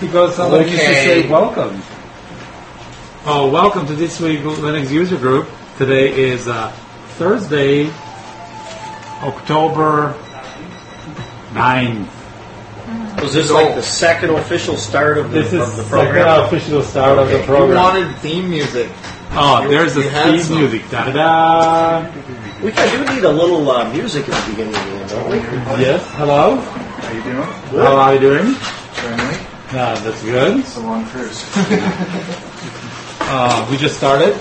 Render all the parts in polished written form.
because somebody needs to say welcome. Oh, welcome to this week's Linux user group. Today is Thursday, October 9th. Was this like the second official start of the program? This is the second official start of the program. You wanted theme music. Oh, there's the theme music. Da-da-da. We do need a little music at the beginning of the end, don't we? Yes, hello. How you doing? How are you doing? Friendly. That's good. It's a long cruise. We just started.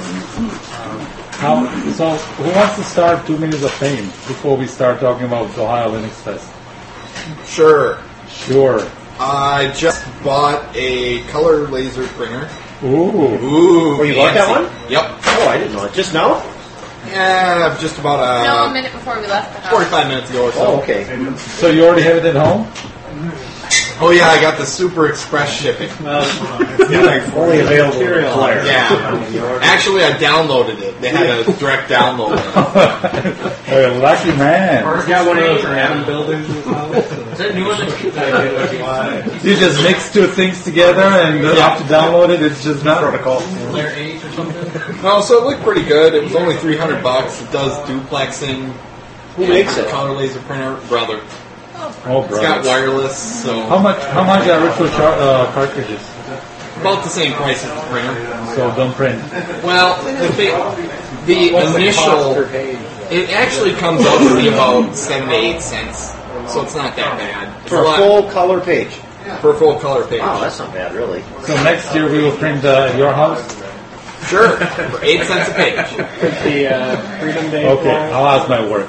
So, who wants to start 2 minutes of fame before we start talking about Ohio Linux Fest? Sure. I just bought a color laser printer. Ooh. Oh, you bought that one? Yep. Oh, I didn't know it. Just now? Yeah, just about No, a minute before we left the house. 45 minutes ago or so. Oh, okay. So you already have it at home? Oh yeah, I got the Super Express shipping. Only available in Claire. Yeah. Actually, I downloaded it. They had a direct download. You're a lucky man. Got one of those random buildings in his house. Is that new one? You just mix two things together and you have to download it. It's just not protocol. Layer 8 or something? No, so it looked pretty good. It was only $300. It does duplexing. Who makes it? Color laser printer, brother. Oh, It's got brother. wireless, so How much are virtual cartridges? about the same price as the printer. So don't print. Well, the initial, it actually comes out to be about 7 to 8 cents, so it's not that bad. It's For a full color page. for a full color page. Wow, that's not bad, really. So next year we will print your house? Sure, for 8 cents a page. The Freedom Day. Okay, I'll ask my work.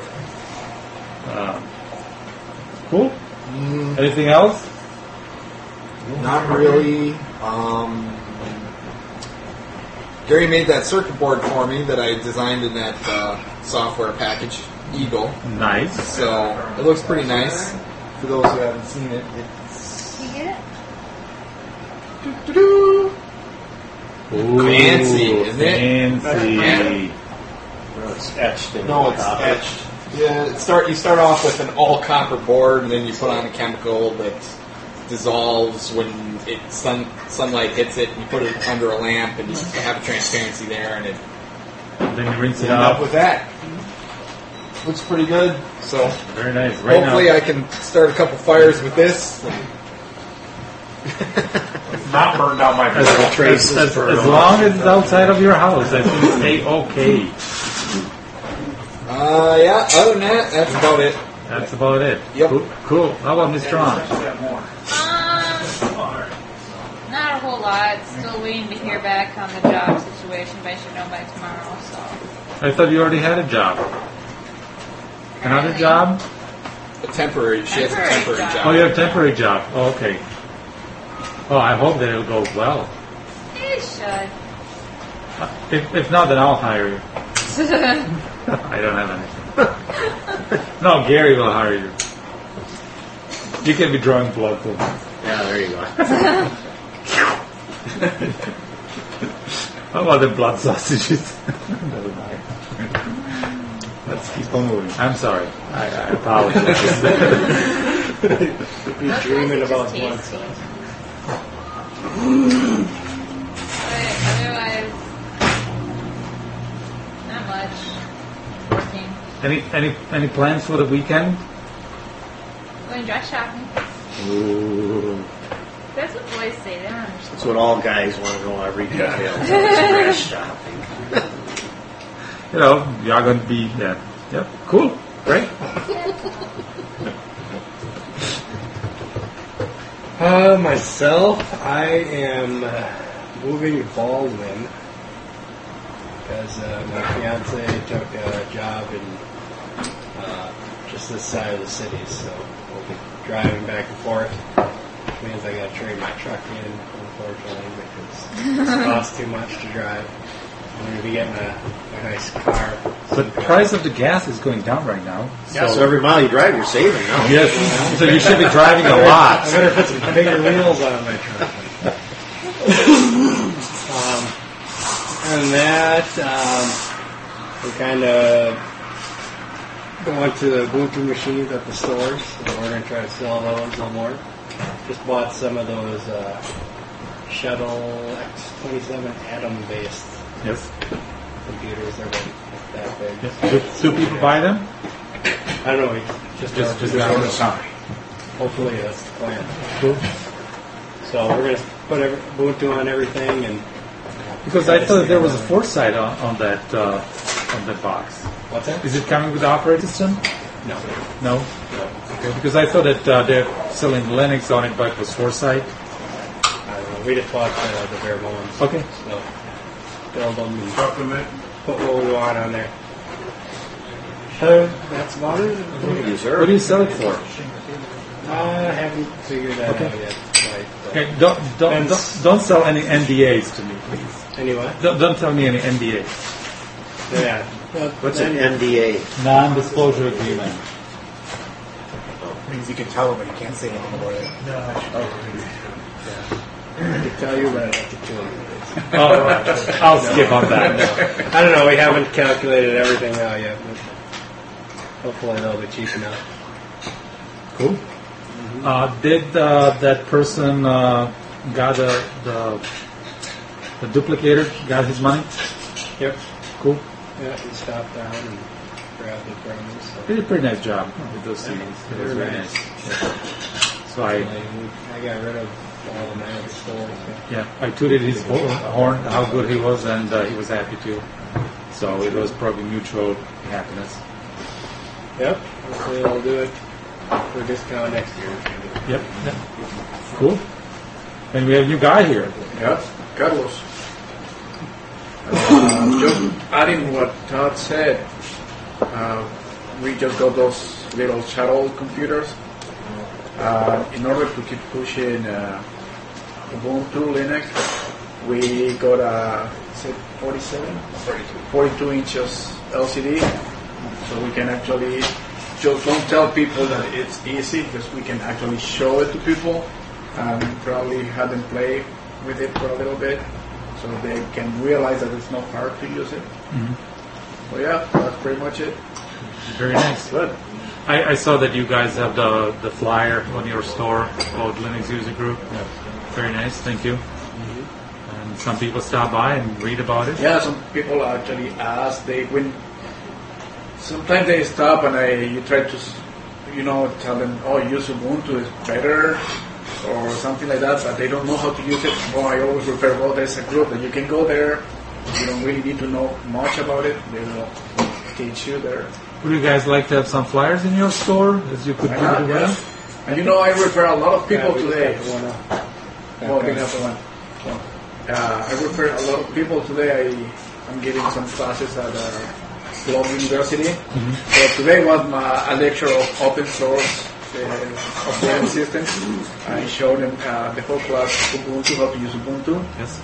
Cool. Anything else? Not really. Gary made that circuit board for me that I designed in that software package, Eagle. Nice. So it looks pretty nice. For those who haven't seen it, it's Can you get it? Ooh, Fancy, isn't it? Fancy. It's etched in. No, it's etched. Yeah, you start off with an all copper board, and then you put on a chemical that dissolves when sunlight hits it. And you put it under a lamp, and you have a transparency there, and it Then you rinse it end up out. with that. Looks pretty good. So Very nice. Right hopefully now. I can start a couple fires with this. Not burned out my As long as it's outside of your house, I think stay okay. Yeah. Other than that, that's about it. That's about it. Yep. Cool. How about Miss Strong? Not a whole lot. Still waiting to hear back on the job situation, but I should know by tomorrow. So. I thought you already had a job. Another Apparently. job? A temporary. She has a Temporary temporary job. job. Oh, you have a temporary job. Oh, okay. Oh, I hope that it'll go well. It should. If not, then I'll hire you. I don't have anything. No, Gary will hire you. You can be drawing blood too. Yeah, there you go. How about the blood sausages? Never mind. Let's keep on moving. I'm sorry. I apologize. You're dreaming about Tasty. one. But otherwise, not much. Working. Any plans for the weekend? Going dress shopping. Ooh. That's what boys say. They don't understand. That's what all guys want to know every goddamn dress shopping. You know, you're going to be, yeah. Yep, cool. Great. Myself, I am moving to Baldwin because my fiance took a job in just this side of the city, so we'll be driving back and forth. Which means I got to trade my truck in, unfortunately, because it costs too much to drive. I'm going to be getting a nice car. But the price of the gas is going down right now. Yeah, so every mile you drive, you're saving now. Yes, so you should be driving a I lot. better put some bigger wheels on my truck. And that, we kind of going to the blinking machines at the stores. So we're going to try to sell those no more. just bought some of those Shuttle X27 Atom-based Yes. computers. They're about that big. Yes. Do people buy them? I don't know. We just Just ordered. Hopefully that's the plan. Cool. So we're gonna put Ubuntu on everything, and Because I thought there was a foresight on that box. what's that? Is it coming with the operating system? No. No. Okay. Because I thought that they're selling Linux on it, but it was foresight. I don't know. We just bought the bare bones. Okay. So build them and put what we want on there. That's about it. What do you sell it for? I haven't figured that Okay. out yet. Right, but Okay. Don't sell any NDAs to me, please. anyway, Don't tell me any NDAs. yeah. What's an NDA? Non-disclosure agreement. Means you can tell them, but you can't say anything about it. I could tell you, but I'd have to kill you. Oh, right. I'll skip on that. I don't know. We haven't calculated everything out yet, but hopefully they'll be cheap enough. Cool. Did that person got the duplicator? Got his money? Yep. Cool. Yeah, he stopped down and grabbed it from me. So. Did a pretty nice job with those CDs. It was very nice. So I got rid of all the man stores. I tooted his horn how good he was, and he was happy too. So it was probably mutual happiness. Yep. Hopefully they'll do it for a discount next year. Yep. Cool. And we have a new guy here. Yeah, Carlos. Just adding what Todd said, we just got those little shuttle computers. In order to keep pushing Ubuntu Linux, we got a 42 inches LCD, so we can actually just don't tell people that it's easy, because we can actually show it to people and probably have them play with it for a little bit, so they can realize that it's not hard to use it. So yeah, that's pretty much it. Very nice. Good. I saw that you guys have the flyer on your store called Linux User Group. Very nice. Thank you. And some people stop by and read about it. Yeah, some people actually ask. Sometimes they stop and you try to, tell them, oh, use Ubuntu is better or something like that, but they don't know how to use it. Well, I always refer, there's a group that you can go there. You don't really need to know much about it. They will teach you there. Would you guys like to have some flyers in your store as you could give it away? Yeah. And I refer a lot of people we just today. have the one up. Oh, they have the one. I refer a lot of people today. I'm giving some classes at Globe University. So today was a lecture of open source operating systems. I showed them the whole class Ubuntu, how to use Ubuntu. Yes.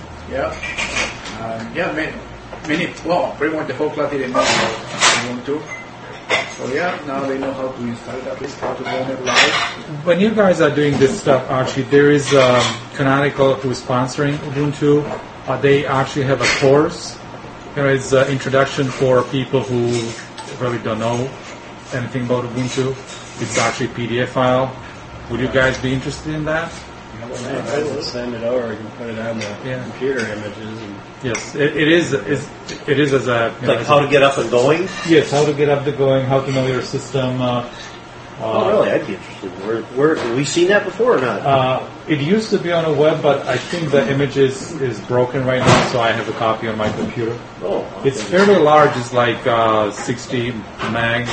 Yeah. Pretty much the whole class didn't know about Ubuntu. So now they know how to install it, at least how to run it live. When you guys are doing this stuff, Archie, there is Canonical who is sponsoring Ubuntu. They actually have a course. It's an introduction for people who really don't know anything about Ubuntu. It's actually a PDF file. Would you guys be interested in that? Send it over. You can put it on the computer images. And Yes, it is as a How to get up and going? Yes, how to get up to going, how to know your system. Oh, really? I'd be interested. Where have we seen that before or not? It used to be on a web, but I think the image is broken right now, so I have a copy on my computer. Oh, It's fairly large. It's like 60 meg.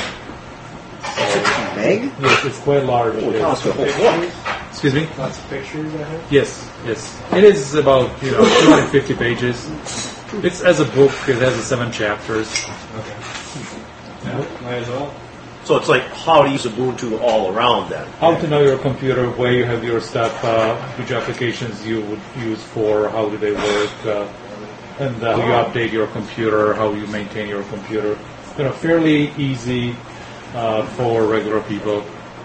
60 meg? Yes, it's quite large. Oh, that's a whole book. Excuse me? lots of pictures, I have. Yes. It is about 250 pages. It's as a book. It has 7 chapters. Okay. Might as well. So it's like how to use Ubuntu all around then. How to know your computer, where you have your stuff, which applications you would use for, how do they work, and how you update your computer, how you maintain your computer. Fairly easy for regular people.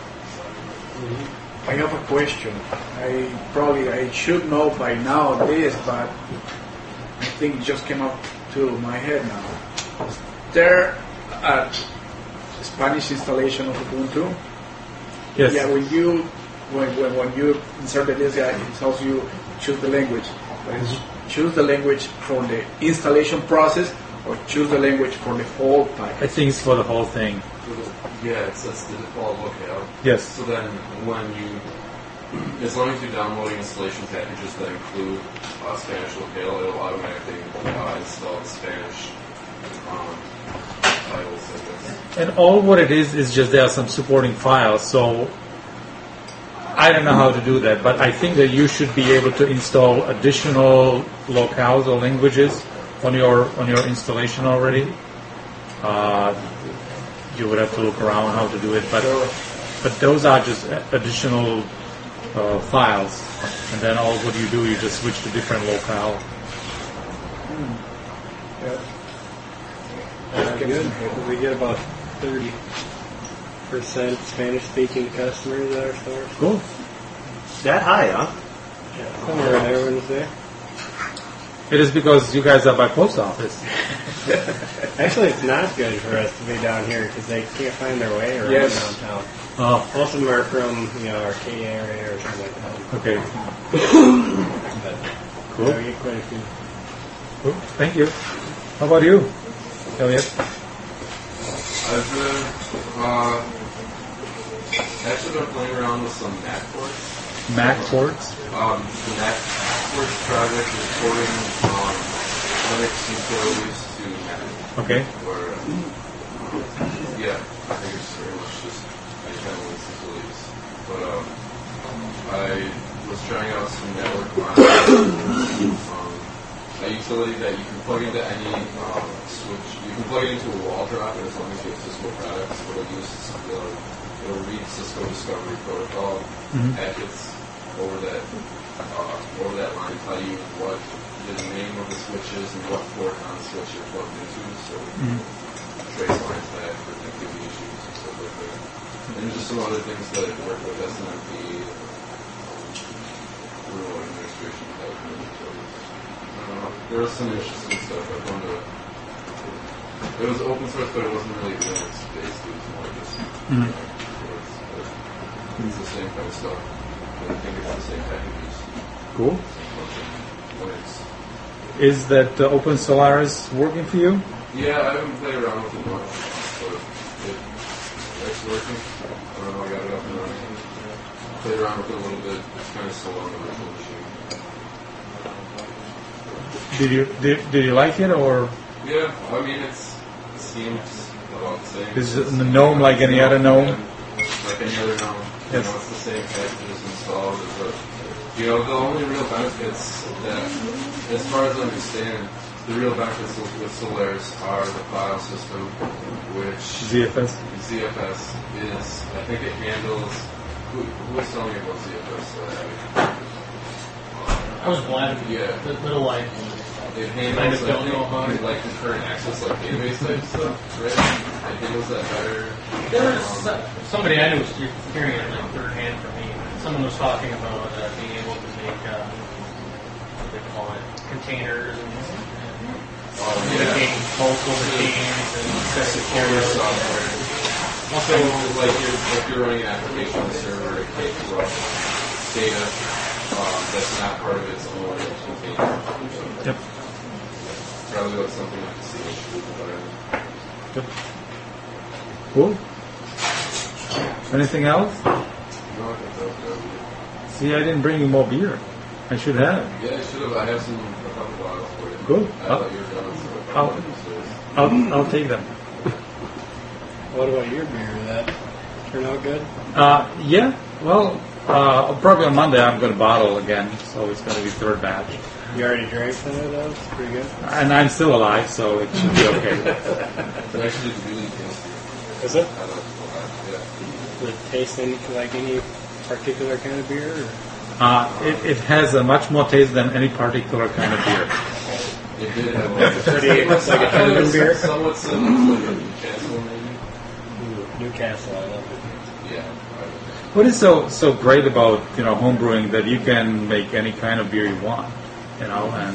I have a question. I should know by now this, but I think it just came up to my head now. Is there a Spanish installation of Ubuntu? Yes. Yeah, when you when you inserted this guy, it tells you choose the language. Choose the language for the installation process, or choose the language for the whole I package. think it's for the whole thing. Yeah, it says the default locale. Yes. So then when you, as long as you're downloading installation packages that include Spanish locale, it'll automatically install the Spanish titles, I guess. And all what it is just there are some supporting files. So I don't know how to do that, but I think that you should be able to install additional locales or languages on your installation already. You would have to look around how to do it, but those are just additional files, and then all what you do, you just switch to different locale. Good. We get about 30% Spanish-speaking customers at our store. Cool. That high, huh? Yeah, somewhere in there, Wednesday. It is because you guys are by post office. Actually, it's not good for us to be down here because they can't find their way around downtown. Oh, Most of them are from, Arcadia area or something like that. okay. But Cool. we get quite a few. Cool. Thank you. How about you, Elliot? I've actually been playing around with some Mac ports. Mac ports? The Mac ports project is porting Linux utilities to Mac. Okay. Where, yeah, I think it's very much just any kind of Linux utilities. But I was trying out some network monitoring. A utility that you can plug into any switch. You can plug it into a wall drop, and as long as you have Cisco products, it'll read Cisco Discovery Protocol packets over that line, tell you what the name of the switch is and what port on the switch you're plugged into, so trace lines back for connectivity issues and stuff like that. And just some other things that work with SNMP, rural administration type of utilities. There was some interesting stuff. It was open source, but it wasn't really Linux based. It was more just it's the same kind of stuff. I think it's the same packages. Cool. Linux. Is that Open Solaris working for you? Yeah, I haven't played around with it much, but it's working. I don't know, I got it up and running. Played around with it a little bit. It's kind of slow on the virtual machine. Did you like it, or Yeah, I mean, it seems about the same. is it the GNOME like any other GNOME? Like any other GNOME. Yes. It's the same packages installed. The only real benefits that, as far as I understand, the real benefits with Solaris are the file system, which ZFS? ZFS is, I think it handles, who was telling me about ZFS? I was blind. Yeah. The little light. It I handles just don't know how like concurrent access, like database type stuff, right? It handles that better. There was somebody I knew was hearing it like third hand from me. Someone was talking about being able to make what they call it, containers and making multiple machines and secure software. Also, like if you're running an application on the server, it takes raw data that's not part of its own container. Yep. Probably like something like the CH environment. Yep. Cool. Anything else? No, I think that was good. See, I didn't bring you more beer. I should have. Yeah, I should have. I have a couple bottles for you. Good. I thought you were done, so I'll take them. What about your beer? Did that turn out good? Yeah. Well, probably on Monday I'm going to bottle again, so it's going to be third batch. You already drank some of those? Pretty good. And I'm still alive, so it should be okay. it's actually really tasty. Is it? I like it a lot. Yeah. Does it taste like any particular kind of beer? Or? It has a much more taste than any particular kind of beer. It did have Pretty, it's like a German beer? Somewhat similar to like a Newcastle, maybe. Newcastle, I love it. Yeah. What is so great about homebrewing that you can make any kind of beer you want, and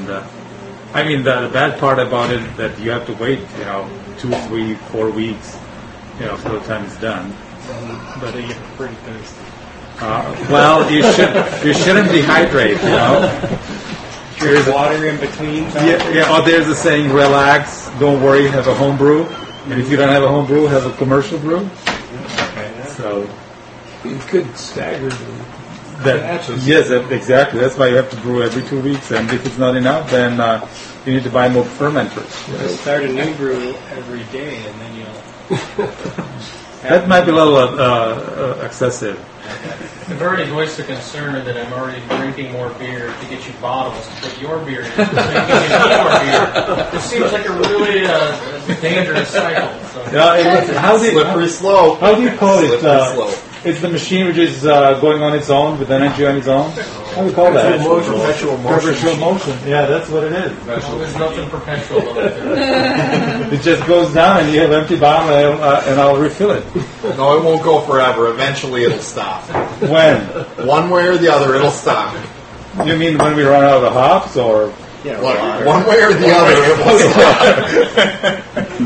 I mean the bad part about it that you have to wait 2, 3, 4 weeks, for the time it's done. But they get pretty thirsty. Well, you shouldn't dehydrate, you know. Drink water in between. Yeah. Oh, there's a saying: relax, don't worry, have a home brew. And if you don't have a home brew, have a commercial brew. So You could stagger them. Yes, exactly. That's why you have to brew every 2 weeks. And if it's not enough, then you need to buy more fermenters. Start a new brew every day, and then you'll. That might be a little excessive. I've already voiced the concern that I'm already drinking more beer to get you bottles to put your beer in, so you can get me more beer. This seems like a really dangerous cycle. So. Slippery slope. How do you call it? Slippery slope. It's the machine which is going on its own, with energy on its own. How do you call that? Perpetual motion. Yeah, that's what it is. Well, there's nothing perpetual about it. It just goes down, and you have empty bottle, and I'll refill it. No, it won't go forever. Eventually, it'll stop. When? One way or the other, it'll stop. You mean when we run out of hops, or? Yeah, Look, one way or the other, it will stop.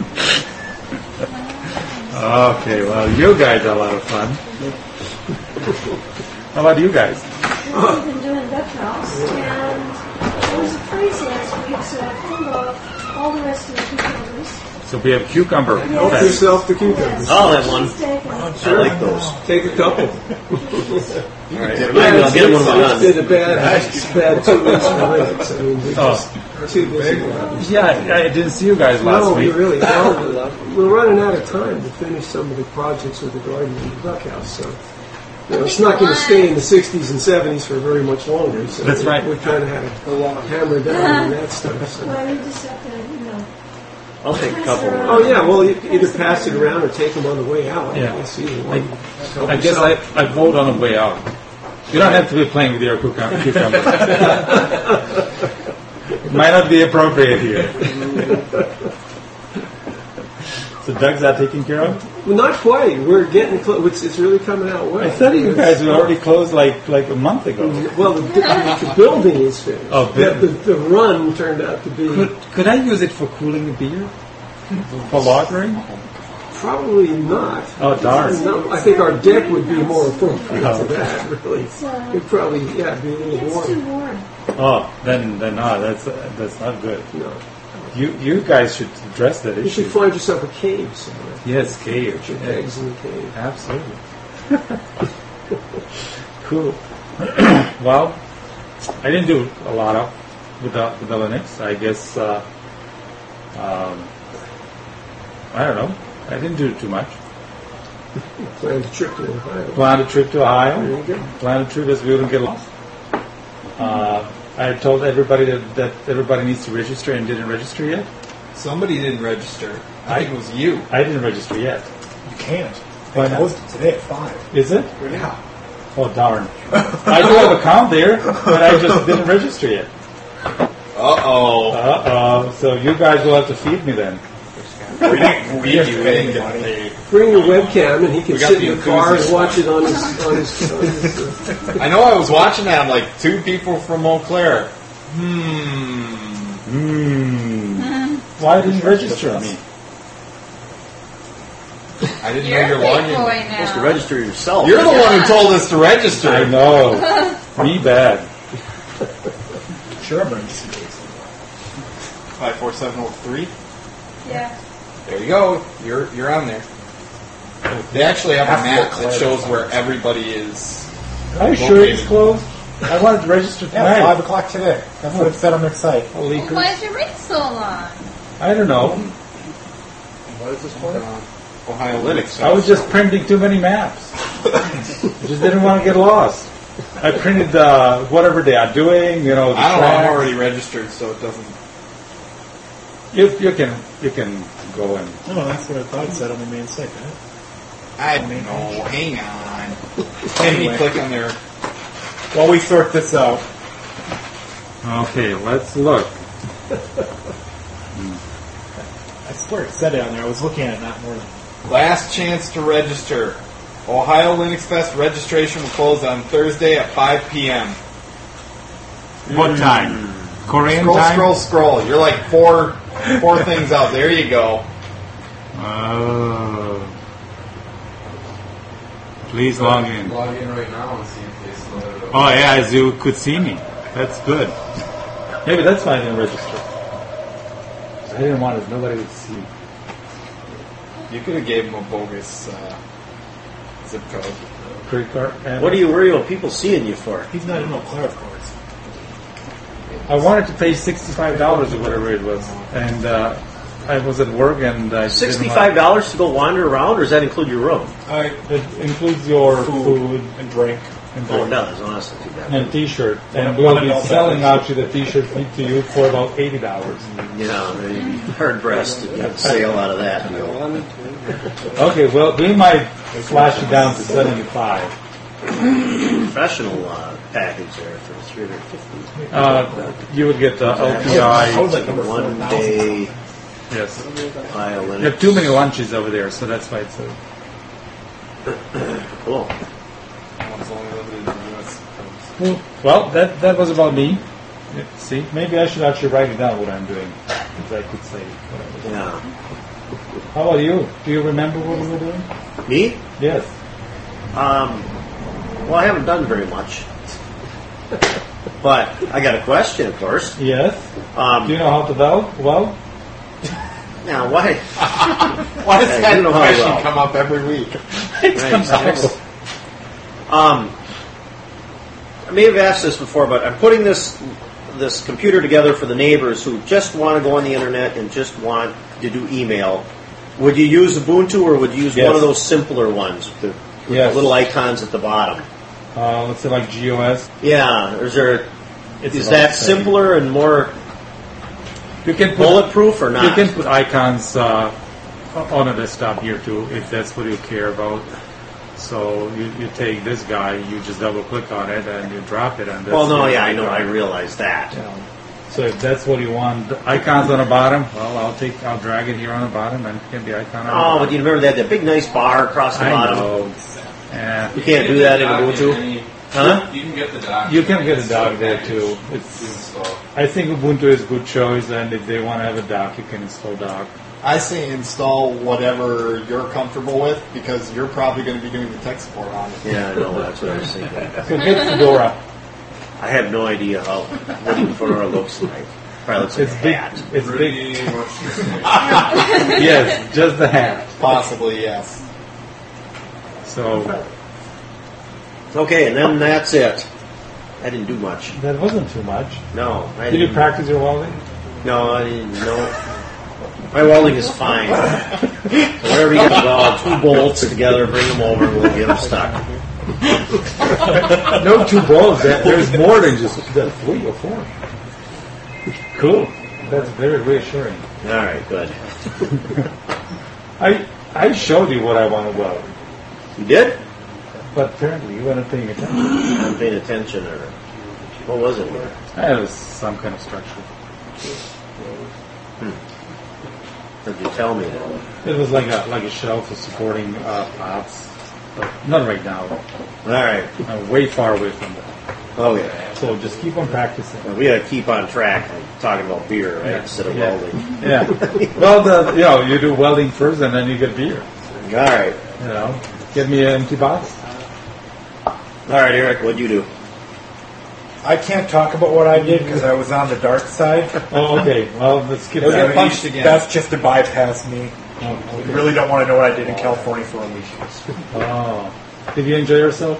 Okay, well, you guys are a lot of fun. How about you guys? We've been doing duck house, and it was a freeze last week, so I pulled off all the rest of the cucumbers. So we have cucumber. Help fest. yourself to cucumbers. I'll have one. Taken. I like those. Take a couple. I'll get one of my Did a bad 2 weeks for Linux. I mean, we just too busy. Yeah, I didn't see you guys last No, we week. really don't. We're running out of time to finish some of the projects with the garden and the duck house. So, you know, it's not going to stay in the 60s and 70s for very much longer. So That's right. We're trying to hammer down on that stuff. So. Well, you just have to, you know. I'll take a couple. Oh yeah, well, you either pass it around or take them on the way out. Yeah. It's either one. I guess I vote on the way out. You don't have to be playing with your cucumber. It might not be appropriate here. So Doug's not taken care of? Well, not quite. We're getting close. It's really coming out well. I thought you guys were already closed like a month ago. Well, the building is finished. Oh, the run turned out to be Could I use it for cooling the beer? For lagering? probably not. Oh, darn. No, I think our deck would be more appropriate for that. Really, It's, it'd probably be a little it's warm. too warm. Oh, then no, that's not good. No, You guys should address that you should issue. find yourself a cave somewhere. Yes, cave. Put your eggs in the cave. Absolutely. Cool. Well, I didn't do a lot with the Linux. I guess I don't know. I didn't do too much. Planned a trip to Ohio. Planned a trip to There Ohio. you go. Planned a trip as we wouldn't get lost. I told everybody that everybody needs to register and didn't register yet. Somebody didn't register. I think it was you. I didn't register yet. You can't. Why They not? closed it today at 5. Is it? Yeah. Oh, darn. I do have an account there, but I just didn't register yet. Uh-oh. Uh-oh. So you guys will have to feed me then. We didn't get paid. Bring your webcam, and he can We got sit the in the car and enthusiast watch it on his I know I was watching that. I'm like, 2 people from Eau Claire. Why didn't you register me? I didn't You're know a your big login. boy You're supposed to now. register yourself. You're the one who told us to register. I know. Me bad. Sure, emergency days. 54703. Yeah. There you go. You're on there. They actually have a map that shows where everybody is. Are you sure it's closed? I wanted to register Yeah, tonight. 5 o'clock today. That's what it said on their site. Holy Well, why did you read so long? I don't know. What is this for? Ohio Linux. I was just printing too many maps. I just didn't want to get lost. I printed whatever they are doing, you know. The I don't know. I'm tracks. already registered, so it doesn't. You can go and. No, that's what I thought it said on the main site, right? I don't know. Hang on. Let me click on there. While we sort this out. Okay, let's look. I swear it said it on there. I was looking at it not more than... Last chance to register. Ohio Linux Fest registration will close on Thursday at 5 p.m. What time? Korean Scroll, time? scroll. You're like four things out. There you go. Please log in. Log in right now and see if they still have it. Oh yeah, as you could see me. That's good. Maybe that's why I didn't register. I didn't want it. Nobody would see. You could have gave him a bogus zip code. Credit card. And What are you worried about people seeing you for? He's not in Eau Claire, of course. I wanted to pay $65 or whatever it was, and I was at work and I $65 to go wander around, or does that include your room? It includes your food and drink. and Oh, it drink. does. Well, that's not too bad. And T-shirt, and One we'll be adult selling beverage. actually the T-shirt to you for about $80. Yeah, maybe hard pressed to get a sale out of that. Okay, well we might slash it down to 75. Professional package there for $350. You would get the I LPI. was like number 1 4,000. day Yes, violin. you have too many lunches over there, so that's why it's. Cool. One's only limited in the US. Well, that was about me. Yeah, see, maybe I should actually write it down what I'm doing, because I could say whatever. Yeah. How about you? Do you remember what you were doing? Me? Yes. Well, I haven't done very much. But I got a question, of course. Yes. Do you know how to weld? Now, why? Why does I that do know how question well. come up every week? Right, I may have asked this before, but I'm putting this computer together for the neighbors who just want to go on the internet and just want to do email. Would you use Ubuntu or would you use Yes. one of those simpler ones with the Yes. little icons at the bottom? Let's say like GOS. Yeah. Is It's that about the same. simpler and more You can put bulletproof or You not? can put icons on a desktop here too, if that's what you care about. So you take this guy, you just double click on it, and you drop it. And that's Well, no, the yeah, I know, I icon. realize that. So if that's what you want, the icons on the bottom. Well, I'll drag it here on the bottom, and get the icon on the Oh, bottom. but you remember that big nice bar across the I bottom? know. Yeah. You can't do that in Ubuntu? Huh? You can get the document. You can get a dock there too. To install. I think Ubuntu is a good choice, and if they want to have a dock, you can install dock. I say install whatever you're comfortable with because you're probably going to be doing the tech support on it. Yeah, I know, that's what I was thinking. So get Fedora. I have no idea what even Fedora looks like. Probably looks like It's a big. hat. It's Pretty big. much the same. Yes, just the hat. Possibly, yes. So Okay, and then that's it. I didn't do much. that wasn't too much. No, I Did you didn't. practice your welding? No, I didn't. No. My welding is fine. So wherever you got weld, 2 bolts together, bring them over, and we'll get them stuck. No 2 balls. There's more than just 3 or 4. Cool. That's very reassuring. All right, good. I showed you what I want to weld, You did? but apparently you weren't paying attention. I'm paying attention, or what was it? It was some kind of structure. Did you tell me that? It was like a shelf for supporting pots, but not right now. All right. I'm way far away from that. Oh yeah. So just keep on practicing. Well, we got to keep on track and talking about beer, right? Instead of welding. Yeah. Well, you do welding first, and then you get beer. All right. You know, get me an empty box. All right, Eric, what'd you do? I can't talk about what I did because I was on the dark side. Oh, okay. Well, let's skip You'll that. get punched again. That's just to bypass me. I really don't want to know what I did in California for a week. Oh, did you enjoy yourself?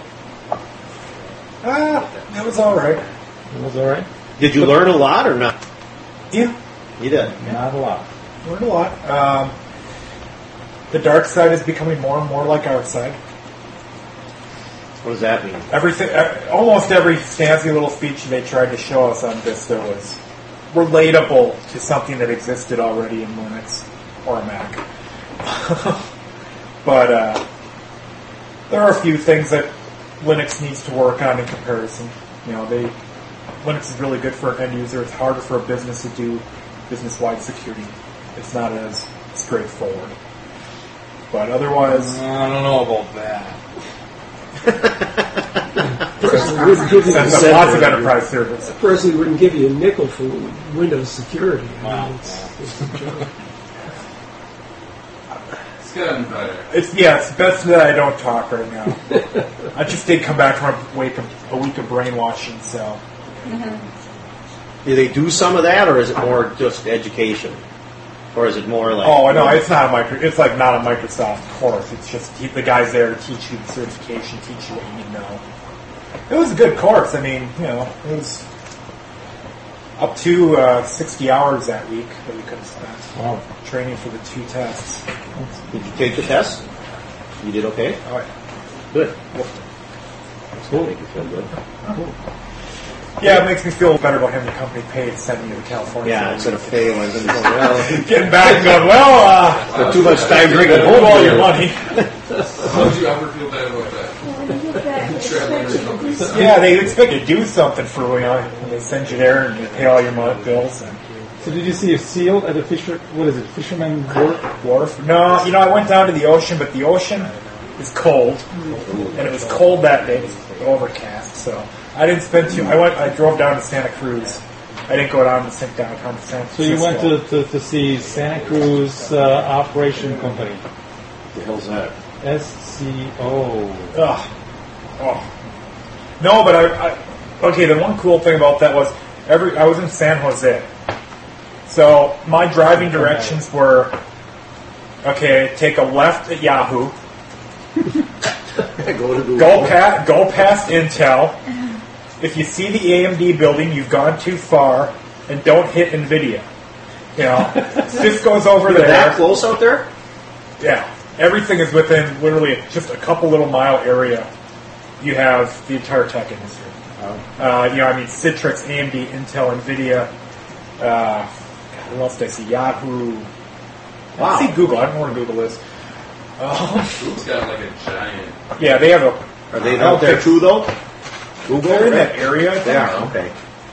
It was all right. It was all right. Did you learn a lot or not? Yeah, You did. Not a lot. learned a lot. The dark side is becoming more and more like our side. What does that mean? Everything, almost every snazzy little feature they tried to show us on Vista was relatable to something that existed already in Linux or a Mac. But there are a few things that Linux needs to work on in comparison. Linux is really good for an end user. It's harder for a business to do business-wide security. It's not as straightforward. But otherwise, I don't know about that. Personally, wouldn't give you that's lots of enterprise service. personally wouldn't give you a nickel for Windows security. I mean, Wow. it's a joke. gotten better. It's best that I don't talk right now. I just did come back from a week of brainwashing, so. Do they do some of that, or is it more just education, or is it more like? Oh no, it's not It's like not a Microsoft course. It's just the guys there to teach you the certification, teach you what you need to know. It was a good course. I mean, it was up to 60 hours that week that we could have spent. Wow. Training for the 2 tests. Did you take the test? You did okay. All right. Good. Cool. Make you feel good. Yeah, it makes me feel better about having the company pay to send me to California. Yeah, instead of failing and going, well, getting back and going, spent too much time drinking home all your money. How did you ever feel bad about that? Yeah, they expect you to do something for and they send you there and you pay all your bills. And So did you see a seal at the Fisherman Wharf? No, I went down to the ocean, but the ocean is cold, and it was cold that day. It was overcast, so I didn't spend I drove down to Santa Cruz. I didn't go down to downtown to San Francisco. So you went to see Santa Cruz Operation Company. The hell's that? SCO. Ugh. Oh. No, but okay, the one cool thing about that was I was in San Jose. So my driving directions were, okay, take a left at Yahoo. Go past Intel. If you see the AMD building, you've gone too far, and don't hit NVIDIA. Cisco's over there. That close out there? Yeah. Everything is within literally just a couple little mile area. You have the entire tech industry. Citrix, AMD, Intel, NVIDIA. What else did I see? Yahoo. Wow. I see Google. I don't know where Google is. Google's got like a giant. Yeah, they have a. Are they out there too, though? Google? They're in that area. I think. They are, okay.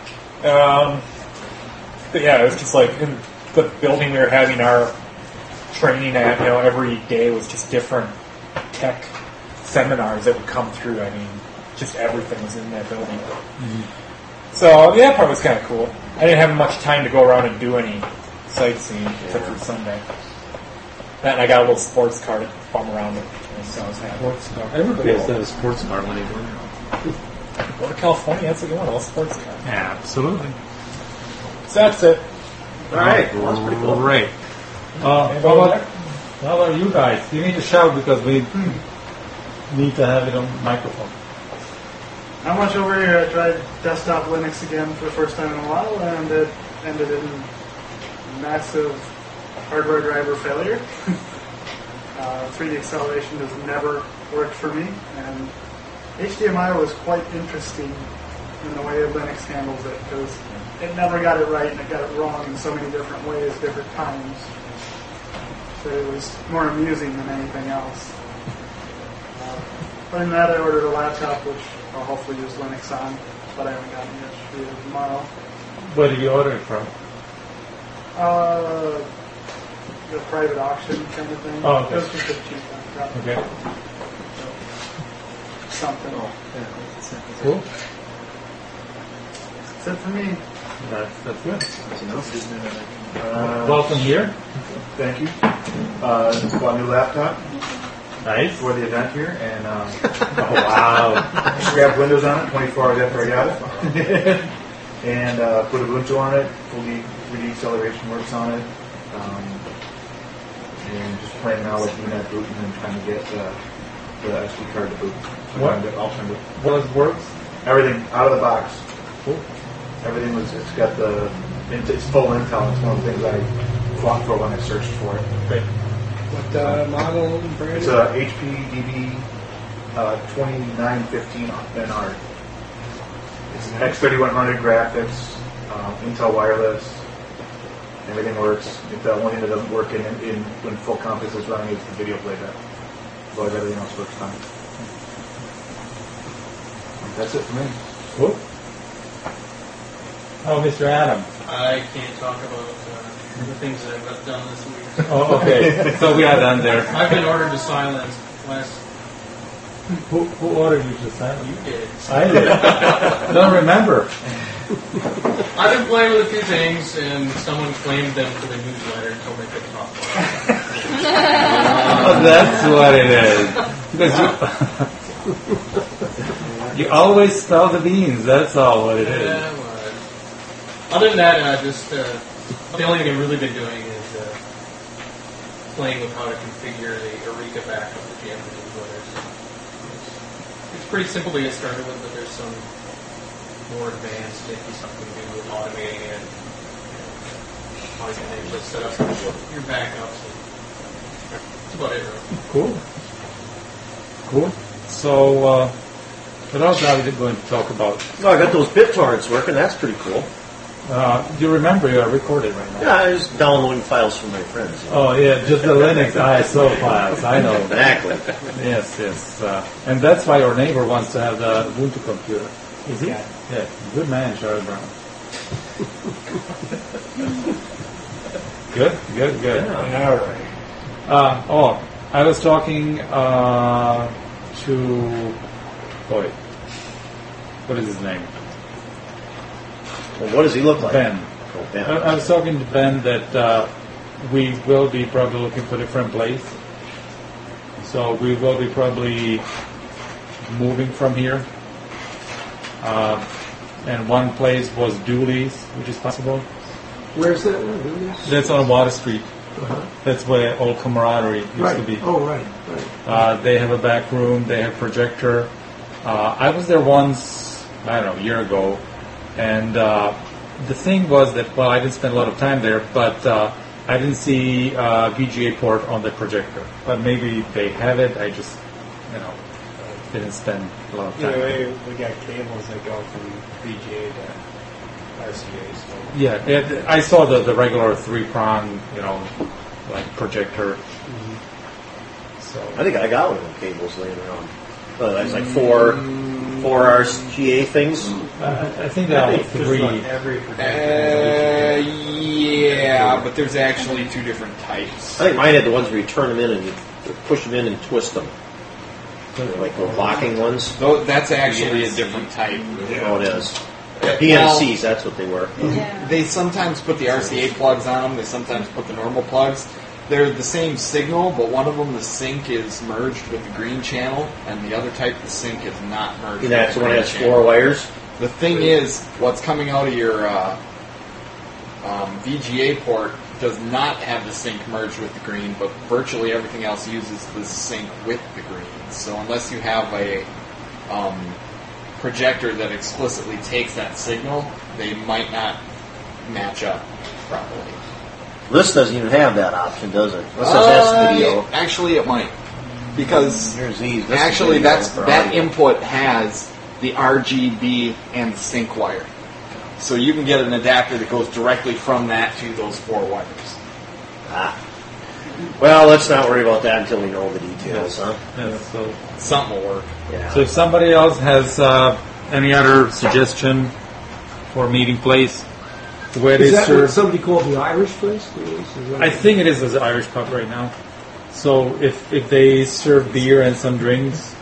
But yeah, it was just like in the building we were having our training at. Every day was just different tech seminars that would come through. I mean, just everything was in that building. Mm-hmm. So that part was kind of cool. I didn't have much time to go around and do any sightseeing except for Sunday. That and I got a little sports car to bum around with. So I was happy. Sports car. Everybody has to have a sports car when they go there. Go to California, that's what you want, a little sports car. Absolutely. So that's it. All right. Well, that's pretty cool. Great. How about you guys? You need to shout because we need to have it on microphone. Not much over here. I tried desktop Linux again for the first time in a while, and it ended in massive hardware driver failure. 3D acceleration has never worked for me, and HDMI was quite interesting in the way Linux handles it, because it never got it right, and it got it wrong in so many different ways, different times. So it was more amusing than anything else. Other than that, I ordered a laptop, which I'll hopefully use Linux on, but I haven't gotten it yet. Should be there tomorrow. Where did you order it from? The private auction kind of thing. Oh, okay. It was just a cheap one. Okay. Something. Cool. That's it for me. That's good. Welcome here. Thank you. Bought a new laptop Nice. for the event here, and Oh, wow. grabbed Windows on it 24 hours after I got it, and put Ubuntu on it. Fully 3D acceleration works on it, and just playing now with VNet boot and then trying to get the SD card to boot. What works? Everything out of the box. Cool. Everything it's got it's full Intel. It's one of the things I fought for when I searched for it. Great. What model and brand? It's a HP DB 2915 NR. It's X3100 graphics, Intel wireless. Everything works. The only thing that doesn't work when full compass is running is the video playback. But everything else works fine. That's it for me. Cool. Oh, Mr. Adam. I can't talk about the things that I've done this week. Oh, okay. So we are done there. I've been ordered to silence last. Who ordered you to sign? You did. I did. Don't remember. I've been playing with a few things, and someone claimed them for the newsletter and told me I couldn't talk about it. Oh, that's what it is. Because you always spill the beans. That's all what it is. Yeah, well, other than that, the only thing I've really been doing is playing with how to configure the Eureka backup that you have to do. It's pretty simple to get started with, but there's some more advanced, nifty stuff we can do with automating it. How you can actually set up your backups. That's about it, really. Cool. So, what else are we going to talk about? Well, I got those BitTorrents working. That's pretty cool. You remember you are recorded right now? Yeah, I was downloading files from my friends. Oh, yeah, just the Linux ISO files. I know. Exactly. Yes. And that's why your neighbor wants to have the Ubuntu computer. Is he? Yeah. Good man, Charlie Brown. Good. Yeah. All right. I was talking to... Boy. What is his name? Well, what does he look like? Ben. Oh, Ben. I was talking to Ben that we will be probably looking for a different place. So we will be probably moving from here. And one place was Dooley's, which is possible. Where's that one? Dooley's? That's on Water Street. Uh-huh. That's where old Camaraderie used to be. Oh, right. They have a back room. They have projector. I was there once, I don't know, a year ago. And the thing was that, well, I didn't spend a lot of time there, but I didn't see VGA port on the projector. But maybe they have it. I just, didn't spend a lot of time. We got cables that go from VGA to RCA. So. Yeah, I saw the regular 3-prong, like projector. Mm-hmm. So I think I got one of them cables laying around. That's like four RCA things. I think there are 3. Every projector. Yeah, but there's actually 2 different types. I think mine had the ones where you turn them in and you push them in and twist them. They're like the locking ones. Though that's actually a different type. Oh, it is. PNCs, that's what they were. Yeah. They sometimes put the RCA plugs on them. They sometimes put the normal plugs. They're the same signal, but one of them, the sync is merged with the green channel, and the other type, the sync is not merged. And that's with the when it green has channel. 4 wires. The thing is, what's coming out of your VGA port does not have the sync merged with the green, but virtually everything else uses the sync with the green. So unless you have a projector that explicitly takes that signal, they might not match up properly. This doesn't even have that option, does it? This says S video. Actually, it might. Because Here's these. This is actually video that for audio. input has the RGB and sync wire. So you can get an adapter that goes directly from that to those 4 wires. Well, let's not worry about that until we know the details, huh? Yeah, so Something will work. Yeah. if somebody else has any other suggestion for a meeting place, where Is they that what serve, somebody called the Irish place? I think it is an Irish pub right now. So if they serve beer and some drinks,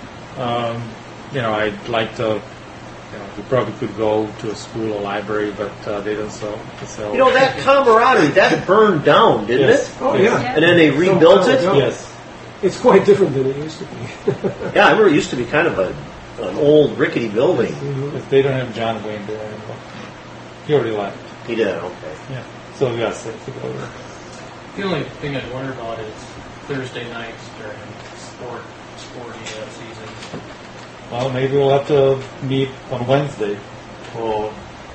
I'd like to. We probably could go to a school or library, but they don't sell. That camaraderie, that burned down, didn't Yes. it? Oh, yeah. And then they rebuilt it? Yes. It's quite different than it used to be. Yeah, I remember it used to be kind of an old, rickety building. If they don't have John Wayne there anymore. He already left. He did, okay. Yeah. So we got 6 to go there. The only thing I'd wonder about is Thursday nights during sporty season. Well, maybe we'll have to meet on Wednesday, or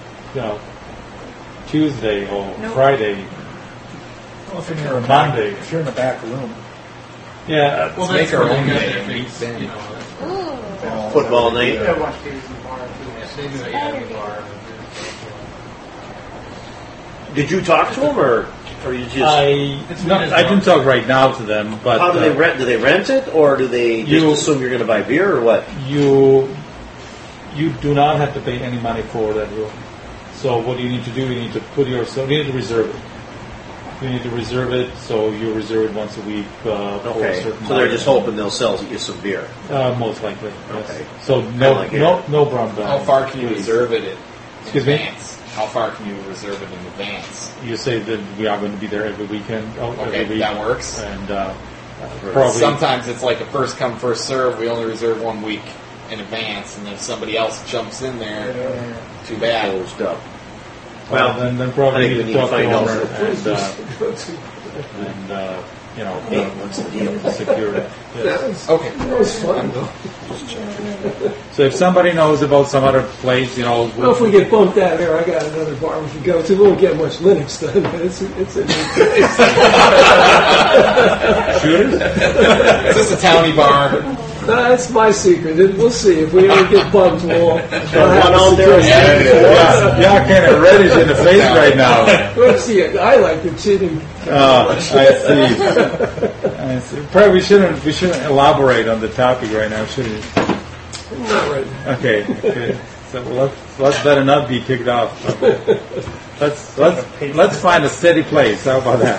Tuesday, or Friday, Well, if you're or Monday. if you're in the back room, Yeah. Well, Let's make our own day and meet things, then. Ooh. Football night. They do a bar. Did you talk to them, or you just... I didn't talk right now to them, but How do they rent? Do they rent it, or do they just assume you're going to buy beer, or what? you do not have to pay any money for that room. So what you need to do, you need to you need to reserve it. You need to reserve it, so you reserve it once a week for a Okay, certain so they're night. just hoping they'll sell you some beer. Most likely. Yes. Okay. So Kinda like no brown bag. How far can you reserve it in Excuse me? advance? how far can you reserve it in advance? You say that we are going to be there every weekend. Okay, every week, that works. And probably Sometimes it's like a first come, first serve. We only reserve 1 week in advance, and if somebody else jumps in there, too bad. Closed up. well, then probably I think we need to talk to find out. owner and Hey, what's the deal? secure it. Yes. Okay. That was fun, though. So if somebody knows about some other place, Well, if we get bumped out of here, I got another bar we can go to. We won't get much Linux done, but it's a neat place. Shooters? Is this a towny bar? No, that's my secret. We'll see. If we ever get bumped, we'll have out there. Yeah, kind of reddish in the face right now. Let's see. I like the cheating. I see. Probably we shouldn't elaborate on the topic right now, should we? Not right now. Okay. So let's better not be kicked off. Let's find a steady place. How about that?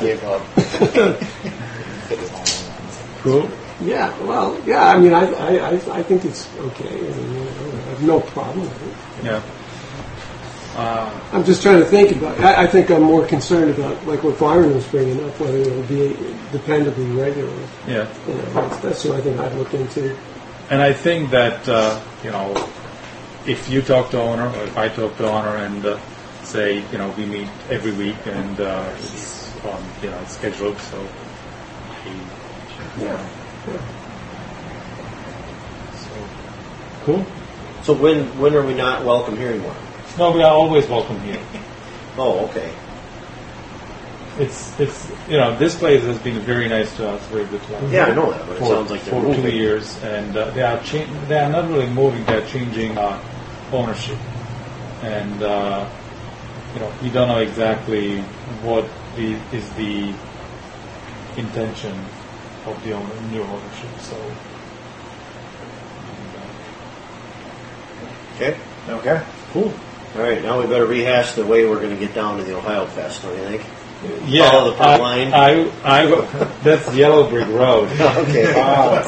Cool. Yeah, well, yeah. I mean, I think it's okay. I mean, I have no problem with it. Yeah. I'm just trying to think about. I think I'm more concerned about like what Byron was bringing up, whether it'll be dependably regular. Yeah. You know, that's the only thing I'd look into. And I think that if you talk to owner, or if I talk to owner, and say we meet every week and it's on it's scheduled, so Yeah. So cool. So when are we not welcome here anymore? No, we are always welcome here. Oh, okay. It's this place has been very nice to us, very good to us. Yeah, I know that, but it sounds like they're for moving. 2 years, and they are not really moving; they're changing ownership, and we don't know exactly what is the intention of the new ownership. So, Okay. Okay. cool. All right, now we better rehash the way we're going to get down to the Ohio Fest, don't you think? Yeah, Follow the front line. That's Yellow Brick Road. Okay. Talk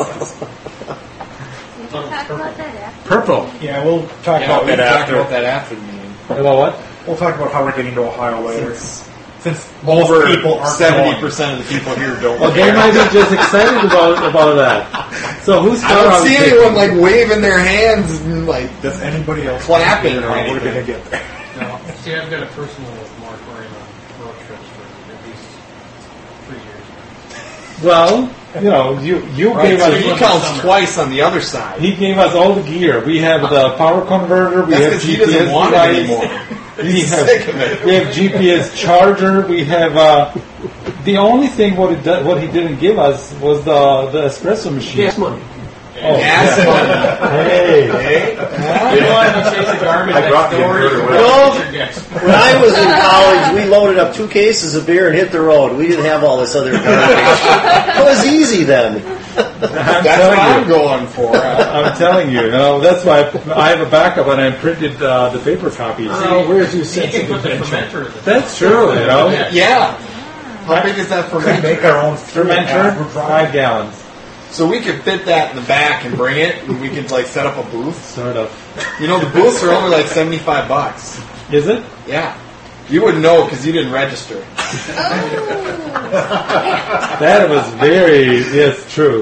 about that after. Purple. Yeah, we'll talk about that after. About that after the meeting. Hello, what? We'll talk about how we're getting to Ohio later. Since Over people aren't 70% of the people here don't. Well, they might be just excited about that. So who's I don't see anyone like waving their hands and like Does anybody else clapping figure or out we're going to anything. get there? No, see, I've got a personal moratorium on road trips for at least 3 years. Well, you Right, gave so us. he counts twice on the other side. He gave us all the gear. We have the power converter. We That's have 'cause he GPS doesn't want it device. anymore. We He's have sick of it. we have GPS charger. We have the only thing what he didn't give us was the espresso machine. Gas money. Oh, Gas yeah. money. Hey. You don't have to chase the garbage I brought next the door. inverter You with don't me. get your gas. When I was in college, we loaded up 2 cases of beer and hit the road. We didn't have all this other garbage. It was easy then. I'm That's what I'm telling you. going for. I'm telling you. That's why I have a backup and I printed the paper copies. Oh, where's your You sense can of put the adventure? fermenter in the That's true. Yeah. How big is that We fermenter? make our own Fermenter, 5 gallons, So we could fit that in the back and bring it, and we could like set up a booth. sort of. The booths are only like $75. Is it? Yeah. You wouldn't know because you didn't register. That was yes, true.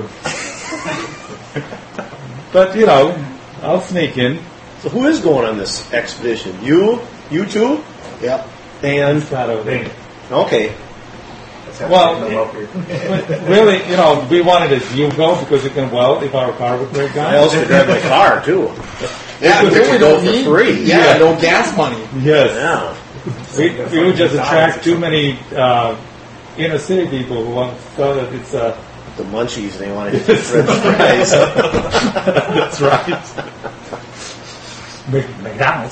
But I'll sneak in. So who is going on this expedition? You two? Yep. And Not over there. okay. Well, really, we wanted it. You go because you can weld if our car would break down. I also drive my car too. Yeah, We then we could go don't for need free. Yeah, no gas money. Yes. Yeah. We would just attract too many inner city people who want to thought that it's The munchies, they want to hit the French fries. That's right. McDonald's.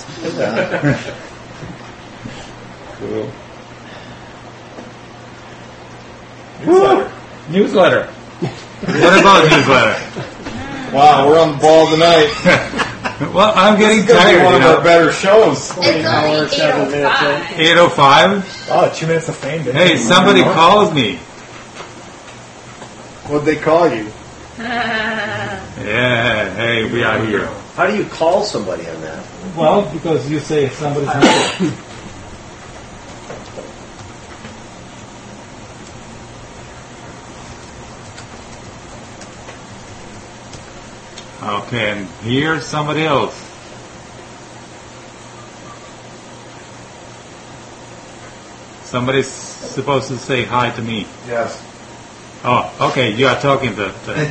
Cool. Newsletter. Newsletter. What about newsletter? Wow, we're on the ball tonight. Well, I'm getting This is gonna be tired. one of our better shows. It's only 8:05. 8:05. Oh, 2 minutes of fame. Hey, somebody calls me. What'd they call you? Yeah. Hey, we are here. How do you call somebody on that? Well, because you say somebody's number. Okay, and here's somebody else. Somebody's supposed to say hi to me. Yes. Oh, okay, you are talking to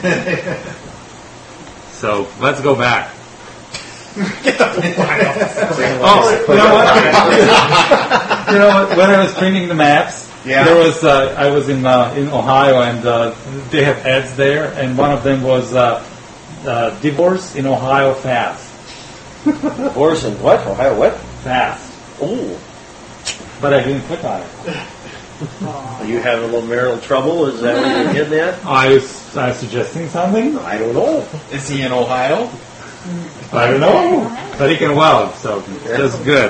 So, let's go back. You know what? When I was printing the maps, there was I was in Ohio, and they have ads there, and one of them was divorce in Ohio fast. Divorce in what? Ohio what? Fast. Ooh. But I didn't click on it. Are you having a little marital trouble? Is that what you're getting at? I was suggesting something. I don't know. Is he in Ohio? I don't know. But he can weld, so that's good.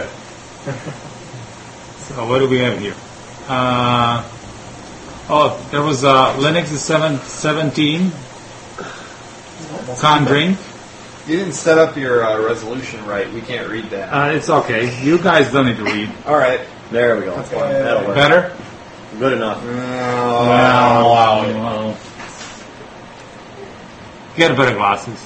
So what do we have here? There was Linux 7.17 Condrain. You didn't set up your resolution right. We can't read that. It's okay. You guys don't need to read. All right. There we go. That'll work. Better? Good enough. Well. Get better glasses.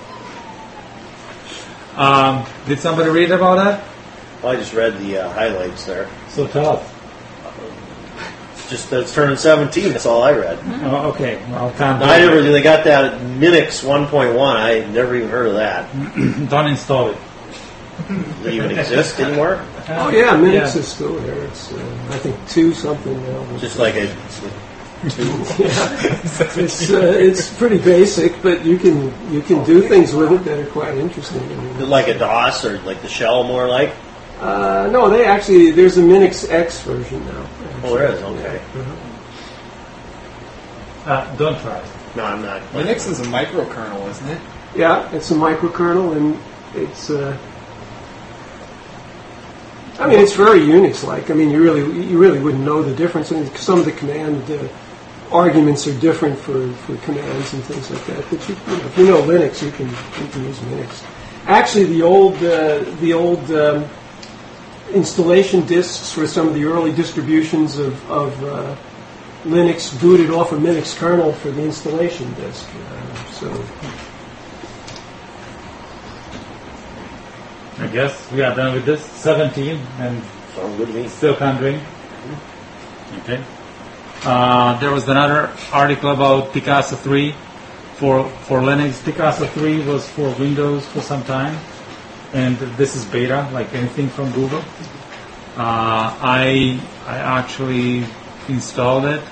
Did somebody read about that? Well, I just read the highlights there. So tough. Just that it's turning 17. That's all I read. Oh, okay. Well, they got that at Minix 1.1. I never even heard of that. Don't install it. Does it even exist anymore? Oh yeah, Minix is still there. It's I think 2 something now. Just like a 2. It's pretty basic, but you can do things with it that are quite interesting. Like a DOS or like the shell, more like. No, there's a Minix X version now. Oh, there is. Okay. Don't try it. No, I'm not. Linux is a microkernel, isn't it? Yeah, it's a microkernel, and it's. It's very Unix-like. You really wouldn't know the difference. Some of the command arguments are different for commands and things like that. But if you know Linux, you can use Minix. Actually, the old installation disks for some of the early distributions of Linux booted off a Minix kernel for the installation disk. I guess we are done with this. 17 and still Condrain. Okay. There was another article about Picasso 3 for Linux. Picasso 3 was for Windows for some time, and this is beta, like anything from Google. I actually installed it.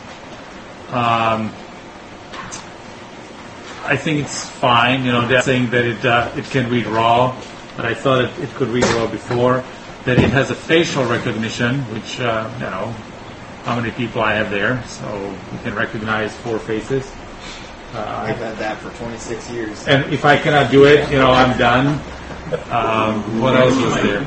I think it's fine. They're saying that it can read RAW. But I thought it could read RAW before. That it has a facial recognition, which, how many people I have there, so you can recognize 4 faces. I've had that for 26 years. And if I cannot do it, I'm done. What else was there?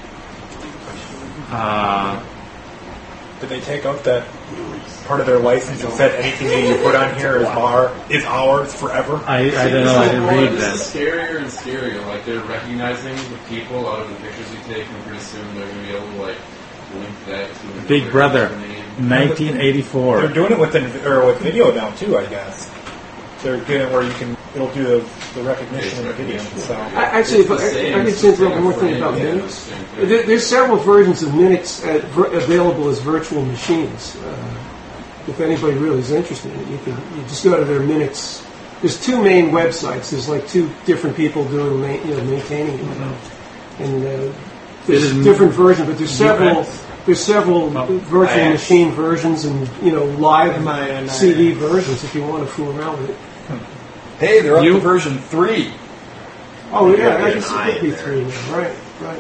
Did they take out that part of their license that said anything that you put on here is ours forever? I don't know. I didn't read that. It's scarier and scarier. Like they're recognizing the people out of the pictures you take, and pretty soon they're going to be able to link that to the Big Brother, 1984. They're doing it with video now too, I guess. They're doing it where it'll do the recognition of the video. So actually, if I could say one more thing about Minix. There's several versions of Minix available as virtual machines. If anybody really is interested in it, you just go to their Minix. There's 2 main websites. There's like 2 different people doing maintaining it, and there's different versions. But there's several virtual machine versions and live CD versions if you want to fool around with it. Hey, they're up to version 3. Oh yeah, I guess it could be 3 now. Right.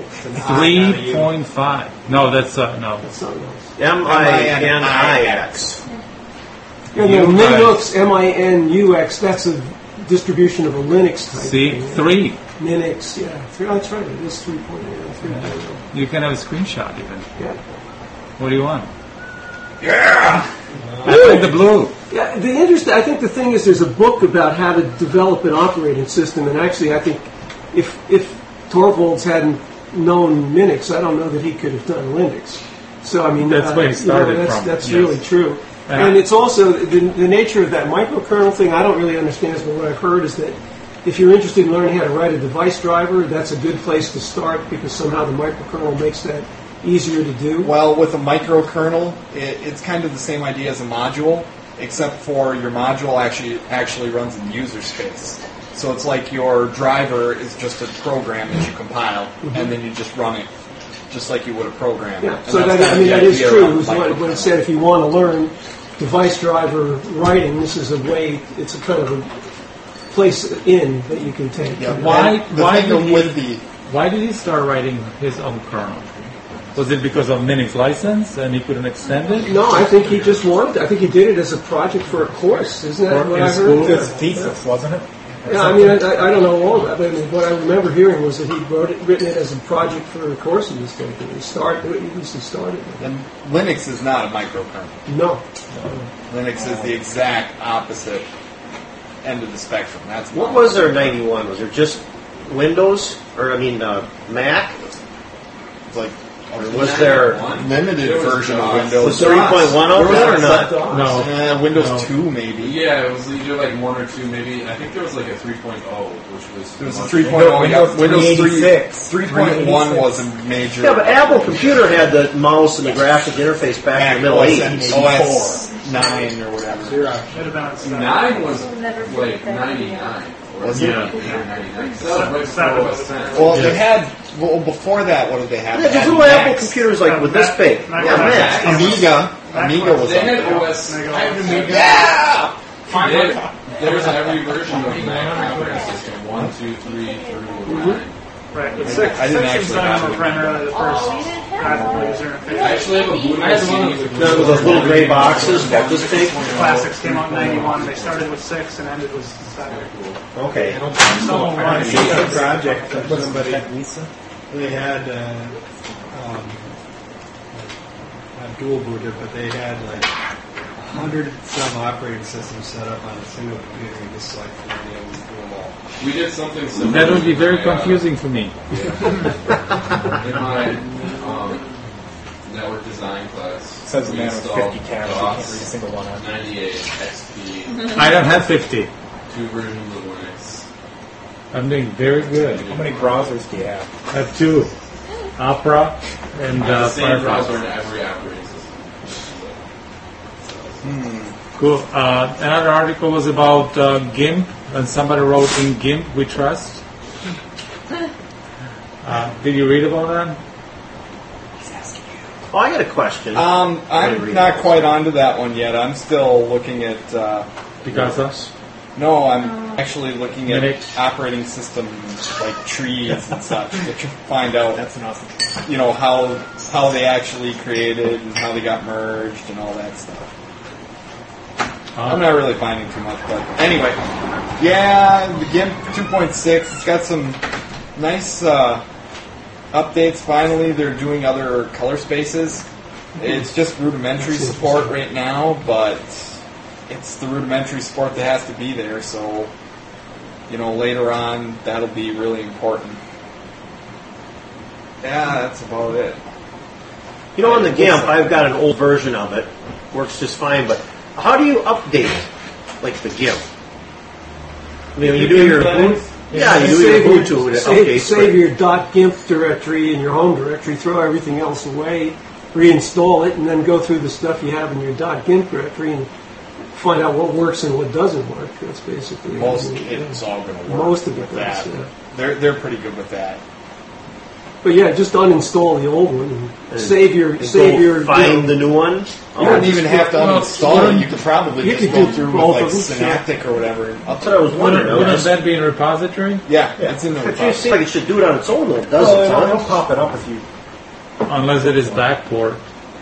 3.5. No, that's no. That's not nice. MINIX. Yeah, no, Minux, MINUX, that's a distribution of a Linux type. See, 3. Minix, yeah. That's right, it is 3.0. You can have a screenshot even. Yeah. What do you want? Yeah! I like the blue. Yeah, I think the thing is there's a book about how to develop an operating system, and actually I think if Torvalds hadn't known Minix, I don't know that he could have done Linux. So, that's where he started from. That's really true. And it's also the nature of that microkernel thing. I don't really understand, but what I've heard is that if you're interested in learning how to write a device driver, that's a good place to start because somehow the microkernel makes that easier to do. Well, with a microkernel, it's kind of the same idea as a module, except for your module actually runs in user space. So it's like your driver is just a program that you compile, and then you just run it, just like you would a program. Yeah. So that is true. What it said, if you want to learn device driver writing, this is a way. It's a kind of a place in that you can take. Yeah. Why did he start writing his own kernel? Was it because of Linux license and he couldn't extend it? No, I think he just wanted. I think he did it as a project for a course. Isn't that what I heard? His thesis, wasn't it? Yeah, I mean, I don't know all that, but I mean, what I remember hearing was that he'd written it as a project for a course he was taking. At least he started it. And Linux is not a microkernel. No. Linux is the exact opposite end of the spectrum. That's what was there in 91? Was there just Windows? Or, Mac? Like, or was there limited version of Windows? Was 3.1 out there or not? No. Windows 2 maybe. Yeah, it was either like 1 or 2 maybe. I think there was like a 3.0, which was... There was a 3.0. Windows 3.1 was a major... Yeah, but Apple Computer had the mouse and the graphic interface back in the middle 80s. OS 9 or whatever. 9 was like 99. Was it? Yeah, 99. Well, they had... Well, before that, what did they have? Yeah, just little Apple computers like with this big. Yeah, Mac. Amiga was They up had there. OS. I have Amiga. Yeah! There's every version of Mac operating system. 1, 2, 3 through 9. Right, but six I didn't and actually 7 have were it. primarily the first graphical user I interface. actually have a Blu-ray CD with With those little gray boxes, about this big. Classics came out in 91. They started with 6 and ended with 7. Okay. Someone wanted to see a project that somebody they had not dual booted, but they had like 100 some operating systems set up on a single computer and just like do them all. We did something similar. That would be very confusing for me. In my network design class, Says the we man with installed 50 tabs, you can't read a single one on. 98 XP, I don't have 50. 2 versions of Linux. I'm doing very good. How many browsers do you have? I have 2. Opera and I have the same browser in Firefox. every operating system. Cool. Another article was about GIMP, and somebody wrote in GIMP we trust. Did you read about that? Oh, I got a question. I'm not quite onto that one yet. I'm still looking at... Picasso? No, I'm actually looking at Linux. operating systems like trees and such to find out, That's an awesome. how they actually created and how they got merged and all that stuff. I'm not really finding too much, but anyway, yeah, the GIMP 2.6. It's got some nice updates. Finally, they're doing other color spaces. It's just rudimentary support right now, but it's the rudimentary support that has to be there, so later on that'll be really important. Yeah, that's about it. On the GIMP, I've got an old version of it. Works just fine, but how do you update, like, the GIMP? I mean, you do your Ubuntu. Yeah, you do your Ubuntu to update. Save your .gimp directory in your home directory, throw everything else away, reinstall it, and then go through the stuff you have in your .gimp directory and find out what works and what doesn't work. That's basically Most of it's all going to work. Most of it with does, that. yeah. They're pretty good with that. But yeah, just uninstall the old one and save your find the new one. You don't even have to uninstall it. You could probably you just could go do through with both like of them, Synaptic or whatever. That's what I was wondering. Wouldn't that be in a repository? Yeah, it's in the But you repository. seem like it should do it on its own, though. It Well, doesn't. it'll pop it up if you. Unless it is backport.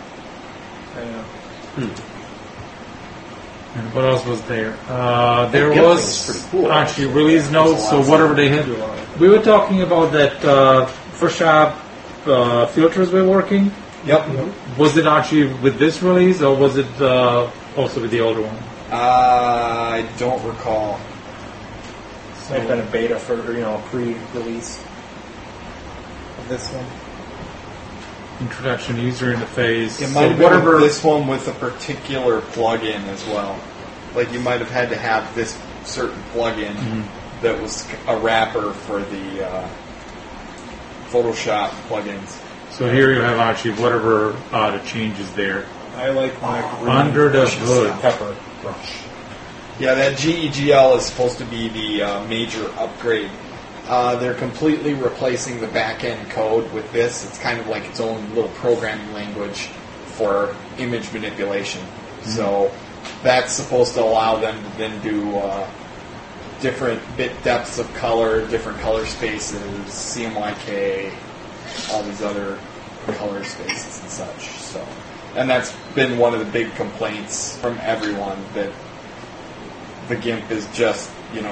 And what else was there? There GIMP was thing is pretty cool, actually release notes, so whatever they had. We were talking about that Photoshop filters were working. Yep. Was it actually with this release, or was it also with the older one? I don't recall. It might have been a beta for pre-release of this one. Introduction user interface. It might have been this one with a particular plugin as well. Like you might have had to have this certain plugin that was a wrapper for the Photoshop plugins. So here you have actually whatever the changes there. I like my green Under the brushes, hood. pepper brush. Yeah, that GEGL is supposed to be the major upgrade. They're completely replacing the back-end code with this. It's kind of like its own little programming language for image manipulation. So that's supposed to allow them to then do different bit depths of color, different color spaces, CMYK, all these other color spaces and such. So, and that's been one of the big complaints from everyone, that the GIMP is just,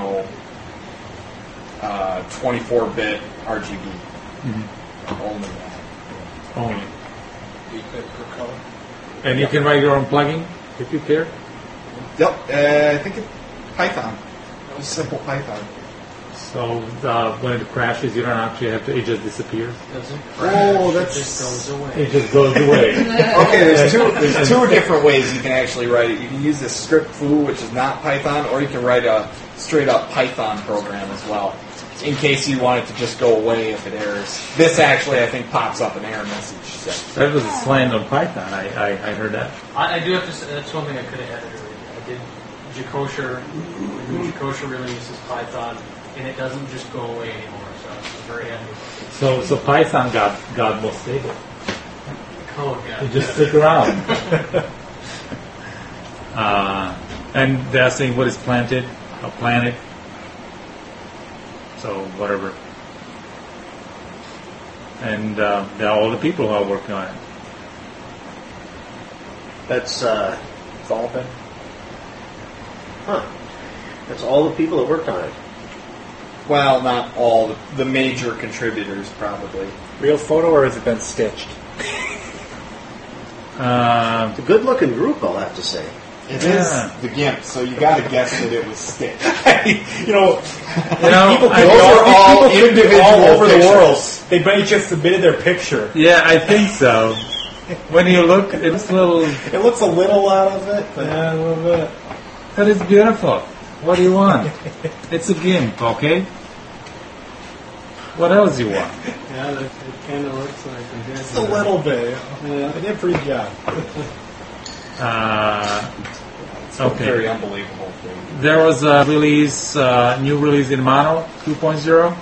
24-bit RGB. Only that. Only. 8-bit per color. And you can write your own plugin if you care. Yep, I think it's Python. It was simple Python. So when it crashes, you don't actually have to. It just disappears. Oh, It just goes away. It just goes away. Okay, there's two different ways you can actually write it. You can use this script foo, which is not Python, or you can write a straight up Python program as well, in case you want it to just go away if it errors. This actually, I think, pops up an error message. So. That was a slant on Python. I heard that. I do have to say, that's one thing I could have added earlier. I did Jacosha, the new Jacosha release is Python, and it doesn't just go away anymore, so it's very handy. So Python got more stable. Code got It just stick around. And they're saying what is planted, a planet. So whatever. And there are all the people who are working on it. That's It's all been. that's all the people that worked on it. Well, not all. The major contributors, probably. Real photo, or has it been stitched? It's a good-looking group, I'll have to say. It is the GIMP, so you got to guess that it was stitched. People those are all individual all over the pictures. world. They might just submitted their picture. Yeah, I think so. When you look, it's a little. It looks a little out of it, but Yeah, a little bit. But it's beautiful. What do you want? It's a GIMP, okay? What else you want? Yeah, it kind of looks like it. Just a little bit. They did a pretty good job. it's a Okay. very unbelievable thing. There was a release, new release in Mono 2.0.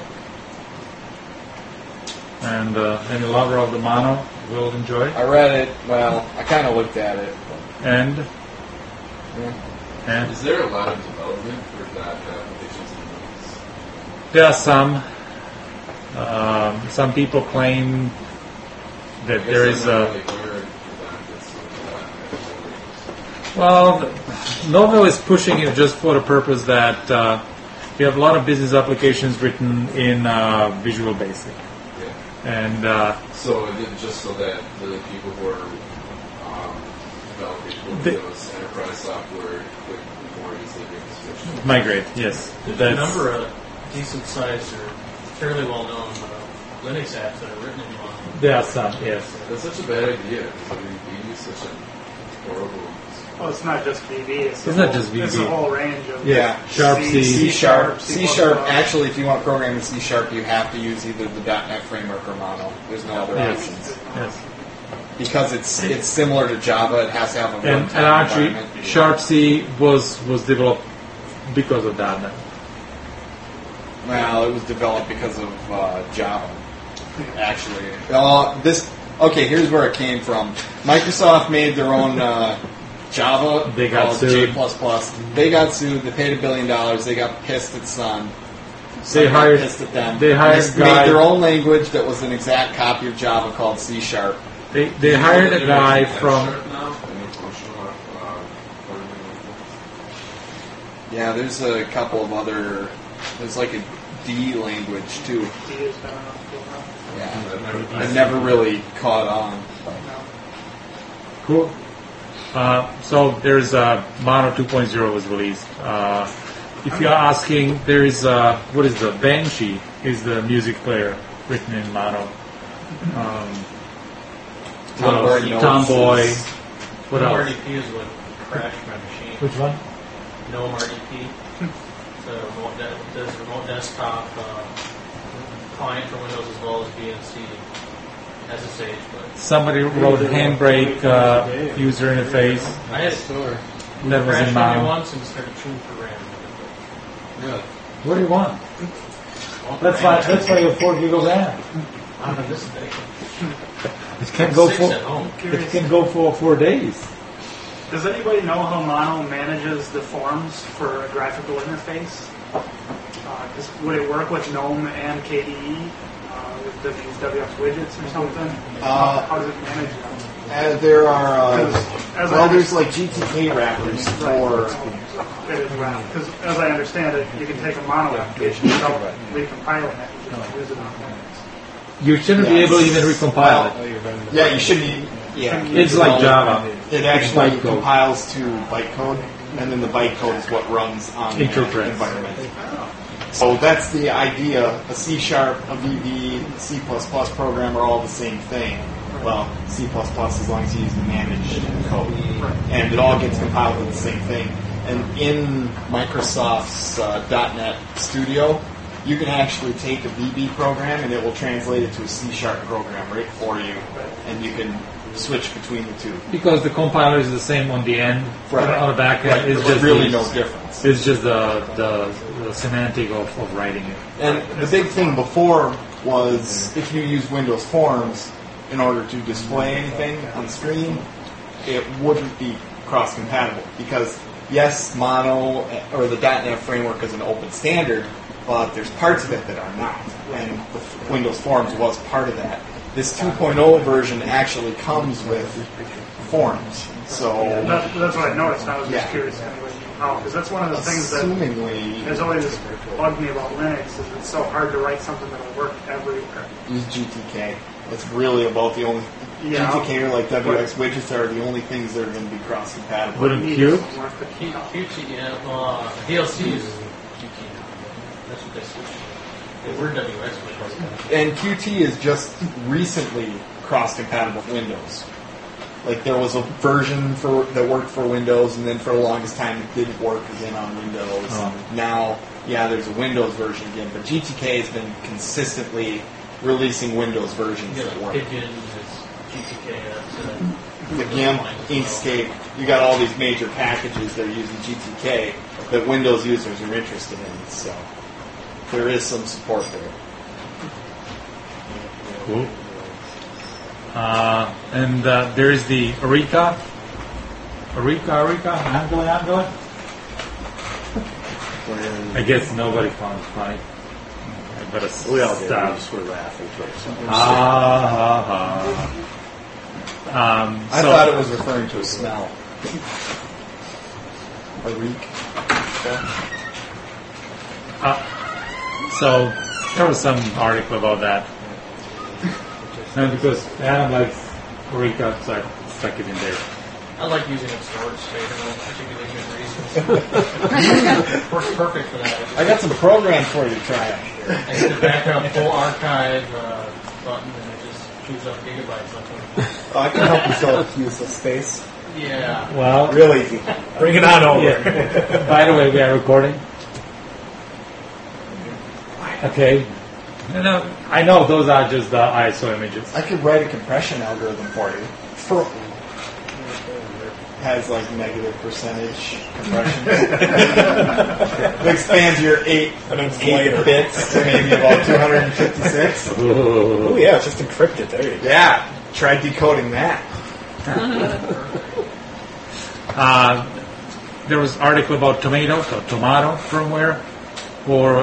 And any lover of the Mono will enjoy it. I read it. Well, I kind of looked at it. And Is there a lot of development for that applications in Linux? there are some. Some people claim that there is a. Well, Novell is pushing it just for the purpose that you have a lot of business applications written in Visual Basic. And So is it just so that the people who are developing Windows enterprise software could more easily make the switch? migrate, yes. There's a number of decent-sized or fairly well-known Linux apps that are written in Mono. There are some, yes. That's such a bad idea. Because VB is such a horrible. Well, it's not just VB. It's not just VB. It's a whole range of Sharp C. C Sharp. C++. C Sharp. Actually, if you want programming in C Sharp, you have to use either the .NET framework or Mono. There's no other Yes. options. Yes. Because it's similar to Java. It has to have a And runtime actually, environment. Sharp C was developed because of .NET. Well, it was developed because of Java. Actually, here's where it came from. Microsoft made their own Java They got called sued. J++. They got sued. They paid $1 billion. They got pissed at Sun. They Sun hired- got pissed at them. they hired They a guy- made their own language that was an exact copy of Java called C Sharp. They hired a guy from. Yeah, there's a couple of other. There's like a D language too. D has been around for a while. Yeah, it never really caught on. Cool. So there's Mono 2.0 was released. If you're asking, there is what is the Banshee? Is the music player written in Mono? What else? Tomboy. What No else? RDP is what crashed my machine. Which one? No RDP. does remote desktop client for Windows as well as BNC SSH. But Somebody wrote Handbrake user interface. I had That was in crashed on me Mao. once and started chewing for RAM. Really? What do you want? That's why you have 4 gig of RAM. Out of this thing. It can go 6 for at home. it can go for 4 days. Does anybody know how Mono manages the forms for a graphical interface? Would it work with GNOME and KDE with these WX widgets or something? How does it manage them? There are As there's like GTK wrappers for. It is round. Because as I understand it, you can take a Mono application without recompiling it and just use it on Linux. You shouldn't be able to even recompile it. Yeah, you shouldn't. Yeah, It's like Java. It actually Bytecode. compiles to bytecode, and then the bytecode is what runs on the Interprets. environment. So that's the idea. A C#, a VB, C++ program are all the same thing. Well, C++ as long as you use the managed code. And it all gets compiled with the same thing. And in Microsoft's .NET Studio, you can actually take a VB program and it will translate it to a C# program right for you. And you can switch between the two. Because the compiler is the same on the end, Right. on the back end. Right. It's There's just really the- no difference. It's just the semantic of writing it. And the big thing before was if you use Windows Forms in order to display anything on the screen, it wouldn't be cross-compatible because yes, Mono or the .NET framework is an open standard, but there's parts of it that are not, and the Windows Forms was part of that. This 2.0 version actually comes with Forms, so That's what I noticed. I was just Yeah. curious anyway how, because that's one of the things that assumingly has always bugged me about Linux is it's so hard to write something that'll work everywhere. use GTK. It's really about the only Yeah. GTK or like WX widgets are the only things that are going to be cross-compatible. Wouldn't Qt? Qt, yeah, DLC uses Qt now. That's what they switched to. They were WX before. And Qt is just recently cross-compatible with Windows. Like there was a version that worked for Windows, and then for the longest time it didn't work again on Windows. Oh. Now, yeah, there's a Windows version again, but GTK has been consistently releasing Windows versions Yeah, that like work. Pigeon is GTK. That's The GIMP, Inkscape, you got all these major packages that are using GTK that Windows users are interested in. So there is some support there. Cool. And there is the Arica. Angela. I guess nobody found it funny. I better We all did. We stop. just were laughing to ourselves. I thought it was referring to a smell. A reek. So there was some article about that. And because Adam likes Arica, so I stuck it in there. I like using it storage space for no particularly good reasons. Works perfect for that. I got some programs for you to try out. I hit the background full archive button and it just chews up gigabytes of I can help you sell useless space. Yeah. Well, Real easy. Bring it on over. yeah. By the way, we are recording. Okay. No, I know those are just the ISO images. I could write a compression algorithm for you. Has like negative percentage compression. It expands your 8 bits to maybe about 256. Oh yeah, it's just encrypted. There you go. Yeah, try decoding that. There was an article about tomato firmware for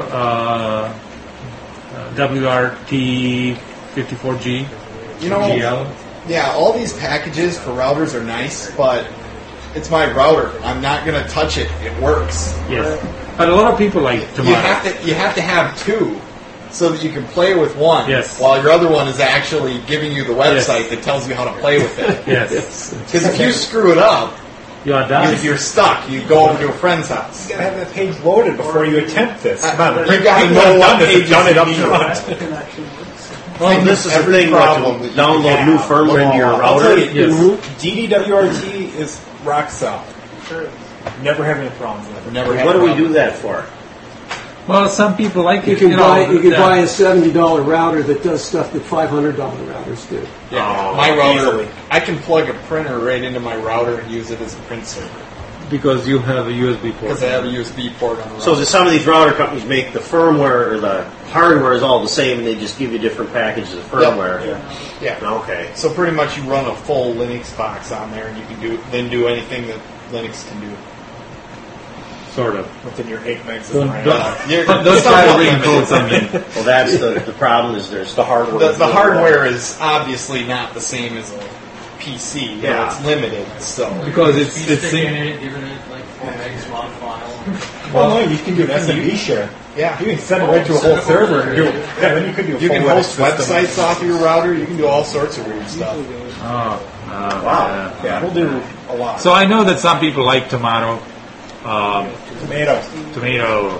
WRT54G. You know, GL. yeah, all these packages for routers are nice, but it's my router. I'm not going to touch it. It works. Yes, but a lot of people like tomato. You have to have two so that you can play with one. Yes. While your other one is actually giving you the website that tells you how to play with it. Yes. Because if you screw it up, you are done. you're stuck. You go over to a friend's house. You gotta have that page loaded before you attempt this. Come on, You gotta people know have what done this, pages done it you up need. front. Well, this is the Every thing. problem When that you you can download have, new firmware into your I'll router. tell you, Yes. DDWRT is rock solid. Never have any problems with it. Never had What a do we problem. do that for? Well, some people like You it. can you buy know, you can that- buy a $70 router that does stuff that $500 routers do. Yeah, Oh, my router. easily. I can plug a printer right into my router and use it as a print server because you have a USB port. because I have a USB port on the router. So do some of these router companies make the firmware or the hardware is all the same, and they just give you different packages of firmware? Yeah. Okay. So pretty much you run a full Linux box on there, and you can do anything that Linux can do. Sort of. Within your 8 megs Don't- of RAM. don't- don't try to re-encode something. Well, that's the problem. Is there's the hardware. The hardware is obviously not the same as a PC. You know, Yeah. it's limited. So Because it's Sticking in, it, giving it like 4 megs mod file. Well, no, you can do an SMB share. Yeah. You can send it right to a whole server and do it. Yeah, then you can do a you full can Linux host system. websites off your router. You can do all sorts of weird stuff. wow. Yeah, it'll do a lot. So I know that some people like tomato. Tomato. Tomato.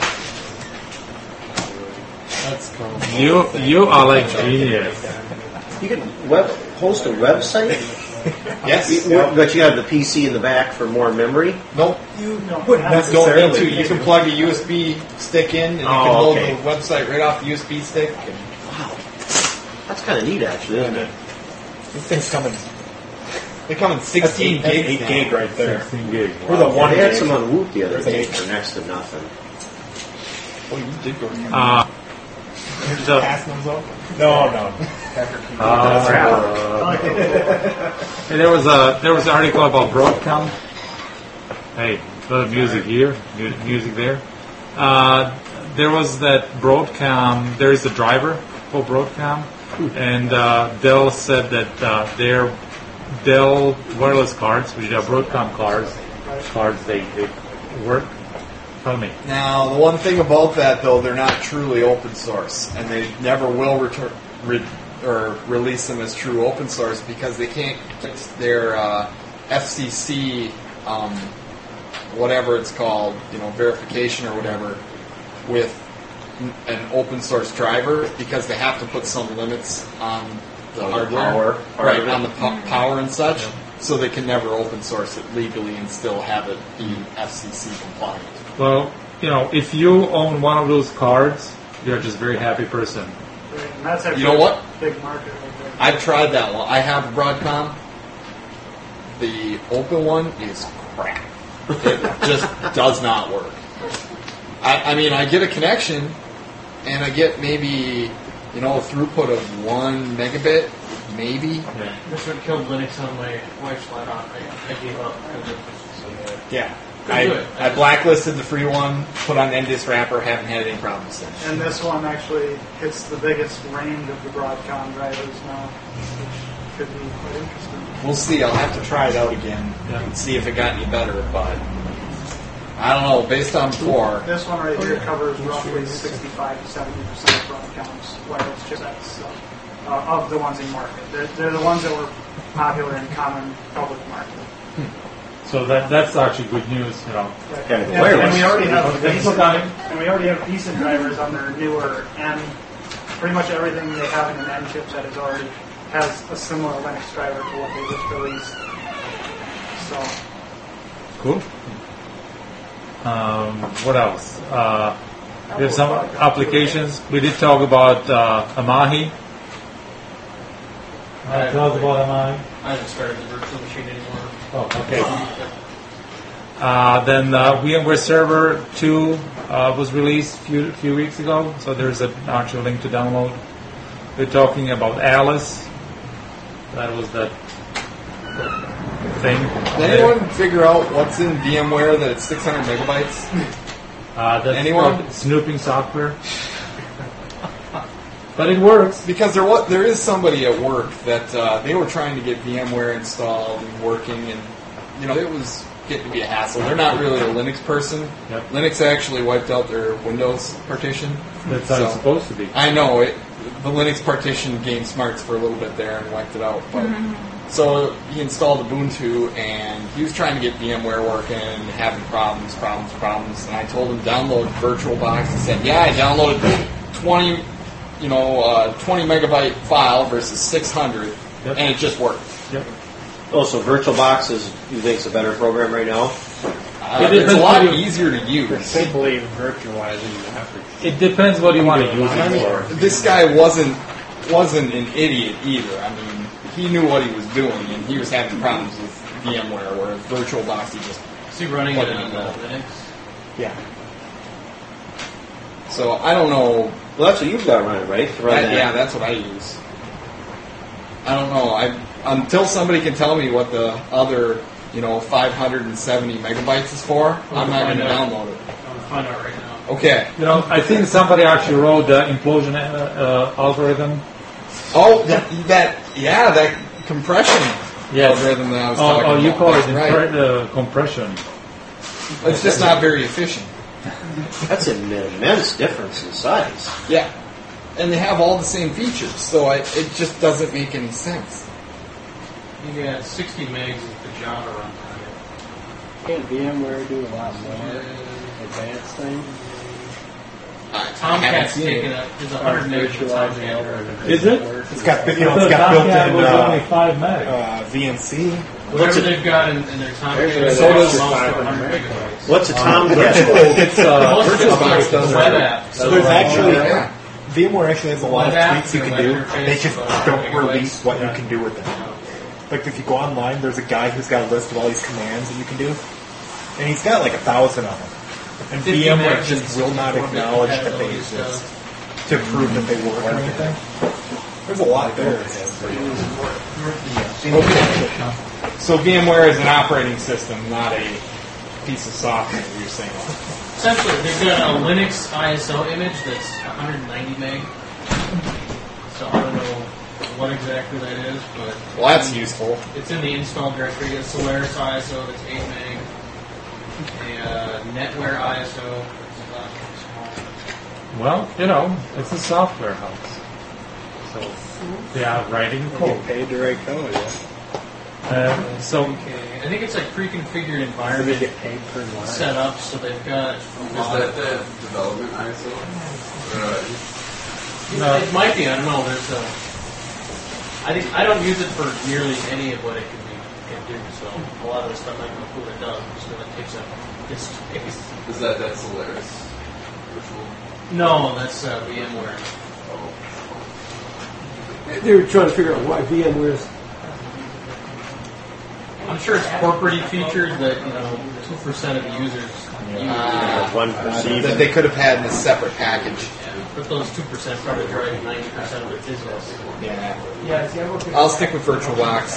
That's cool. You are like genius. You can host a website. Yes. But you have the PC in the back for more memory. Nope. You Don't need to. You can plug a USB stick in, and you can Oh, load okay. the website right off the USB stick. And That's kind of neat, actually, isn't it? These things come in. they come in 16 That's gigs 8 now. gig right there. 16 gig. We're the one They had gig. some on Woot the other day Eight. for next to nothing. Oh, you did go. So, Passing those over. No. hey, there was an article about Broadcom. Hey, a little music here, music there. There was that Broadcom. There is a driver for Broadcom, and Dell said that their Dell wireless cards, which are Broadcom cards, they work. Tell me. Now, the one thing about that, though, they're not truly open source, and they never will release them as true open source because they can't get their FCC, whatever it's called, verification or whatever, with an open source driver because they have to put some limits on the hardware, right, on the power and such, so they can never open source it legally and still have it be FCC compliant. Well, if you own one of those cards, you're just a very happy person. And that's actually You know what? a big market right there. I've tried that one. I have Broadcom. The open one is crap. It just does not work. I mean, I get a connection, and I get maybe, a throughput of 1 megabit, maybe. That's what killed Linux on my wife's laptop. I gave up. Yeah. Couldn't do it. I blacklisted the free one, put on NDIS wrapper, haven't had any problems since. And this one actually hits the biggest range of the Broadcom drivers now, which could be quite interesting. We'll see. I'll have to try it out again and see if it got any better, but I don't know. Based on before, This one right here covers roughly 65 to 70% of Broadcom's wireless chipsets of the ones in market. They're the ones that were popular in common public market. So that's actually good news, And we already have decent drivers on their newer N. Pretty much everything they have in an N chipset has a similar Linux driver to what they just released. So Cool. What else? We have some applications. We did talk about Amahi. Tell us about Amahi. I haven't started the virtual machine anymore. Oh, okay. Then VMware Server 2 was released a few weeks ago, so there's an actual link to download. We're talking about Alice. That was that thing. did anyone figure out what's in VMware that it's 600 megabytes? That's Anyone? Snooping software. But it works. Because there is somebody at work that they were trying to get VMware installed and working, and it was getting to be a hassle. They're not really a Linux person. Yep. Linux actually wiped out their Windows partition. That's how it's supposed to be. I know it. The Linux partition gained smarts for a little bit there and wiped it out. But so he installed Ubuntu, and he was trying to get VMware working and having problems. And I told him download VirtualBox. He said, "Yeah, I downloaded 20 megabyte file versus 600, and it just worked." Yep. Oh, so VirtualBox you think is a better program right now? It's a lot easier to use. Simply virtualizing the effort. It depends what you want to use it for. This guy wasn't an idiot either. I mean, he knew what he was doing, and he was having problems with VMware, where VirtualBox he just. Is he running it on Linux? Yeah. So I don't know. Well, that's what you've got running, right? To run that. Yeah, that's what I use. I don't know. Until somebody can tell me what the other, 570 megabytes is for, I'm not going to download it. I'm going to find out right now. Okay. I think somebody actually wrote the implosion algorithm. Oh, that compression algorithm that I was talking about. You call it right. Compression. It's just not very efficient. That's an immense difference in size. Yeah. And they have all the same features, so it just doesn't make any sense. You got 60 megs is the Java runtime. Can't VMware do a lot more advanced things? Tomcat's taken up. There's 100 megs for Tomcat. Is it? It's got built-in was only 5 meg. VNC. Whatever they've got in their Tomcat, So almost does 100 megabytes. What's a Tomcat? It's VirtualBox does web app. So there's actually VMware actually has a lot of tweaks you can do. They just don't release what you can do with them. Like if you go online, there's a guy who's got a list of all these commands that you can do, and he's got like 1,000 of them. And VMware just will not acknowledge that they exist to prove that they work or anything. There's a lot there. So VMware is an operating system, not a piece of software, you're saying. Essentially, they've got a Linux ISO image that's 190 meg. So I don't know what exactly that is, but... Well, that's useful. It's in the install directory. It's Solaris ISO that's 8 meg. A NetWare ISO that's small. Well, it's a software house. So they are writing code. Paid to write code, yeah. Okay. I think it's like pre-configured environment get paid per line. set up, so they've got a lot Is that the development ISO? It might be. I don't know. There's a. I don't use it for nearly any of what it can do. So a lot of the stuff I don't know what it does. I'm just going to take its space. Is that Solaris virtual? No, that's VMware. They were trying to figure out why VMware's. I'm sure it's corporate features that 2% of the users use. 1%. That they could have had in a separate package. Yeah, but those 2% probably drive 90% of the business. Yeah. I'll stick with VirtualBox.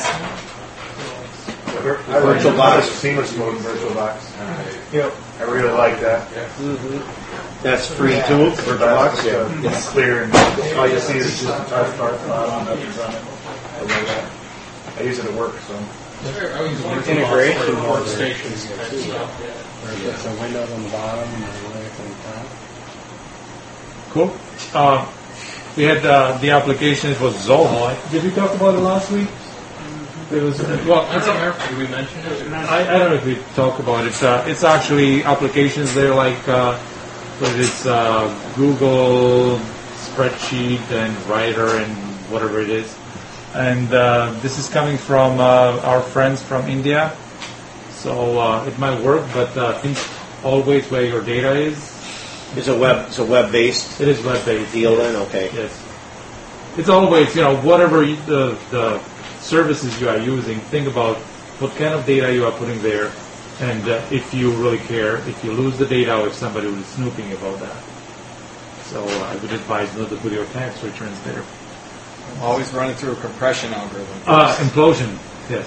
VirtualBox, seamless mode in VirtualBox. Yep. I really like that. Mm-hmm. That's free too, VirtualBox? Yeah. It's clear and all you see is just a touch bar on nothing's on it. I love that. I use it at work, so. Integration workstations. Or if it's a Windows on the bottom and Linux on the top. Cool. We had the application. It was Zoho. Did we talk about it last week? It was Did we mention it? I don't know if we talk about it. It's actually applications. They're like it's Google Spreadsheet and Writer and whatever it is. And this is coming from our friends from India. So it might work, but think always where your data is. It's a web-based. It is web-based deal then. Okay. Yes. It's always whatever the services you are using. Think about what kind of data you are putting there, and if you really care, if you lose the data, or if somebody is snooping about that. So I would advise not to put your tax returns there. Always running through a compression algorithm. Implosion. Yes.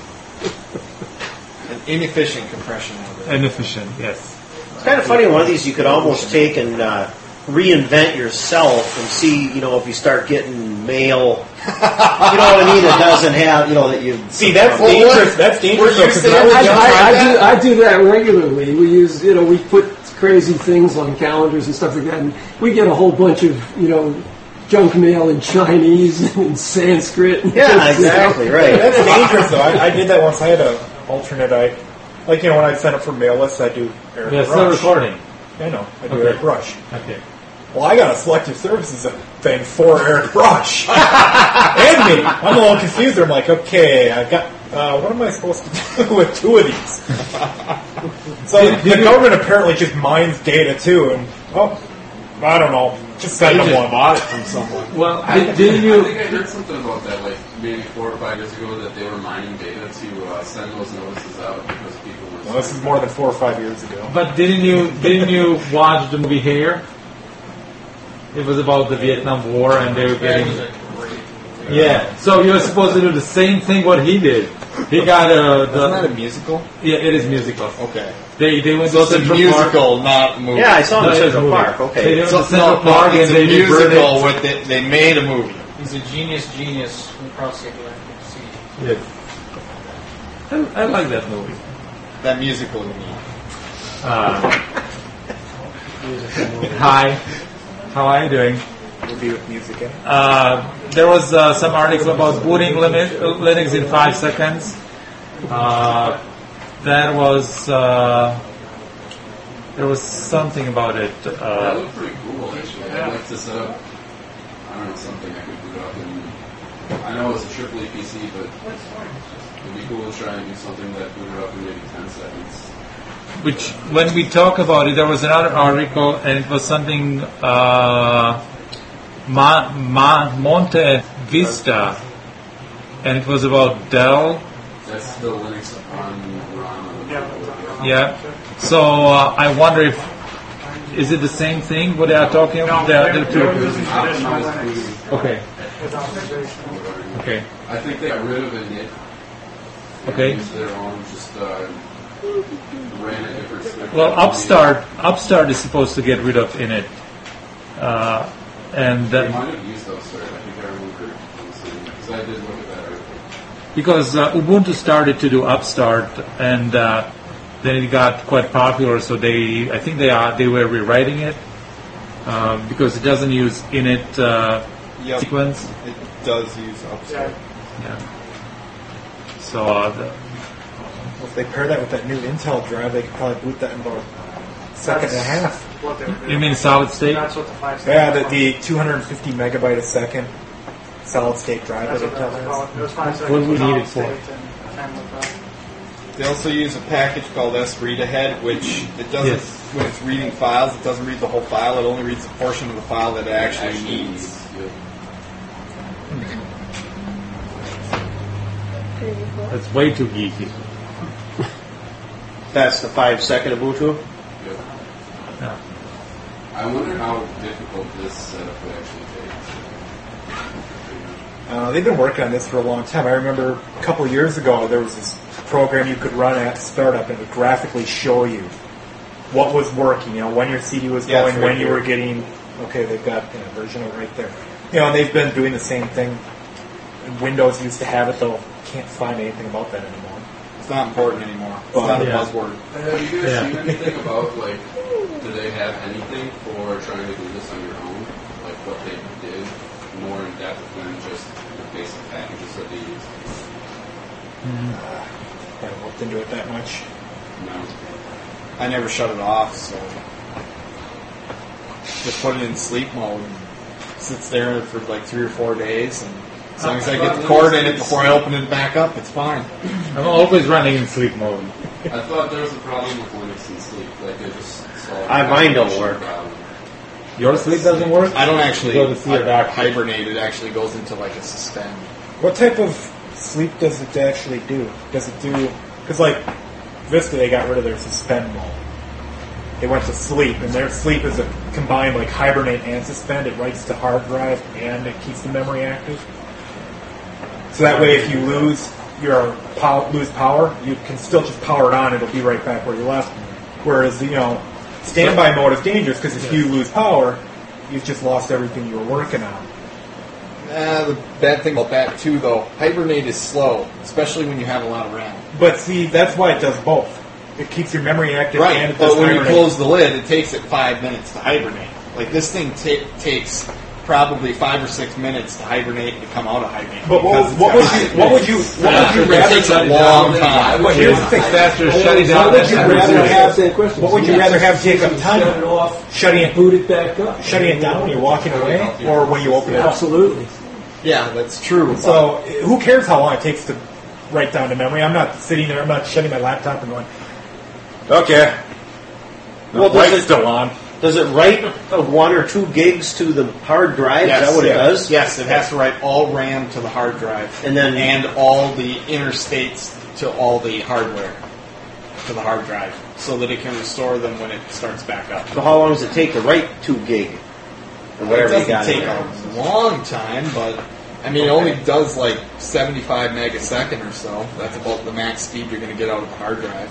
An inefficient compression algorithm. Inefficient. Yes. It's kind of funny. One of these you could almost take and reinvent yourself and see, if you start getting mail, that doesn't have, that you see. That's dangerous. That's dangerous. I do that regularly. We use, we put crazy things on calendars and stuff like that, and we get a whole bunch of, junk mail in Chinese and in Sanskrit. Yeah, exactly, right. That's dangerous, though. I did that once. I had an alternate. When I sign up for mail lists, I do Eric Rush. Yeah, it's not recording. I know. I do Eric Rush. Okay. well, I got a selective services thing for Eric Brush. And me. I'm a little confused. I'm like, okay, I've got, what am I supposed to do with 2 of these? So the government apparently just mines data too, and, I don't know, just send them one. Bought it from someone. Well, didn't you? I think I heard something about that, like maybe 4 or 5 years ago, that they were mining data to send those notices out because people were. Well, this is more than 4 or 5 years ago. But didn't you watch the movie Hair? It was about the Vietnam War, and they were getting. Yeah, so you're supposed to do the same thing what he did. He got Isn't that a musical? Yeah, it is musical. Okay. They went So to it's a musical, not a movie. Yeah, I saw it in No, Central movie. Park. Okay. They went So to Central Park it's and a they did musical with it. They made a movie. He's a genius from across the Atlantic Sea. Yes. I like that movie. That musical, you mean? Hi. How are you doing? Movie with music in it. There was some article about booting Linux in 5 seconds. There was something about it. That looked pretty cool, actually. I'd like to set up, I don't know, something I could boot up. And I know it's a AAA PC, but it'd be cool to try and do something that booted up in maybe 10 seconds. Which, when we talk about it, there was another article, and it was something Monte Vista, and it was about Dell. That's the Linux on ROM. Yeah. So I wonder if is it the same thing? What they are talking about? Optimized booting. Okay. Okay. I think they got rid of init. Okay. Used their own, just ran a different script. Well, Upstart is supposed to get rid of init, and They might have used Upstart. I think I remember because I did look at that article. because Ubuntu started to do Upstart, and then it got quite popular. So I think they were rewriting it because it doesn't use init sequence. It does use Upstart. Yeah. So If they pair that with that new Intel drive, they could probably boot that in about a second and a half. What they were doing. you mean solid state? That's what the 5 Yeah, seconds. the 250 megabyte a second solid state drive That's that what Intel they call it. It was 5 What seconds. do we solid need it for? state and 10 with that. They also use a package called sreadahead, which it doesn't. Yes. When it's reading files, it doesn't read the whole file. It only reads a portion of the file that it actually needs. That's way too geeky. That's the 5-second Ubuntu. Yeah. I wonder how difficult this setup would actually take. They've been working on this for a long time. I remember a couple of years ago there was this program you could run at startup and it would graphically show you what was working, when your CD was Yeah, going, it's when right you were here. getting, okay, they've got a version of it right there. And they've been doing the same thing. Windows used to have it, though. Can't find anything about that anymore. It's not important anymore. It's Well, not a yeah. buzzword. Have you guys seen anything about, do they have anything for trying to do this on your own? Like what they did more in depth than just the basic packages that they use? I haven't looked into it that much. No. I never shut it off, so just put it in sleep mode. And sits there for like 3 or 4 days, and as long as I get the cord in it before I open it back up, it's fine. I'm always running in sleep mode. I thought there was a problem with Linux and sleep. Like they just solved Mine don't work. Your sleep doesn't work? I don't actually Go to see a doctor. hibernate. It actually goes into like a suspend. What type of sleep does it actually do? Does it do... Because, Vista, they got rid of their suspend mode. They went to sleep, and their sleep is a combined, hibernate and suspend. It writes to hard drive, and it keeps the memory active. So that way, if you lose power, you can still just power it on. It'll be right back where you left. Whereas, standby mode is dangerous, because if you lose power, you've just lost everything you were working on. The bad thing about that, too, though, hibernate is slow, especially when you have a lot of RAM. But see, that's why it does both. It keeps your memory active and Right, it does but when you hibernate. close the lid, it takes it 5 minutes to hibernate. This thing takes probably 5 or 6 minutes to hibernate and to come out of hibernate. But what would you It rather takes a long time. But here's the thing, Faster shutting down. What would you rather have take up time? off, shutting it, boot it back up, shutting it down when you're walking away, or when you open it up. Absolutely. Yeah, that's true. So who cares how long it takes to write down to memory? I'm not sitting there. I'm not shutting my laptop and going, okay. Well, Light's still on. Does it write 1 or 2 gigs to the hard drive? Yes, Is that what it does? Yes, it has to write all RAM to the hard drive, and all the interstates to all the hardware to the hard drive, so that it can restore them when it starts back up. So how long does it take to write 2 gig? Or whatever It you got doesn't in take there? a long time, but I mean, it only does like 75 megasecond or so. That's about the max speed you're going to get out of the hard drive.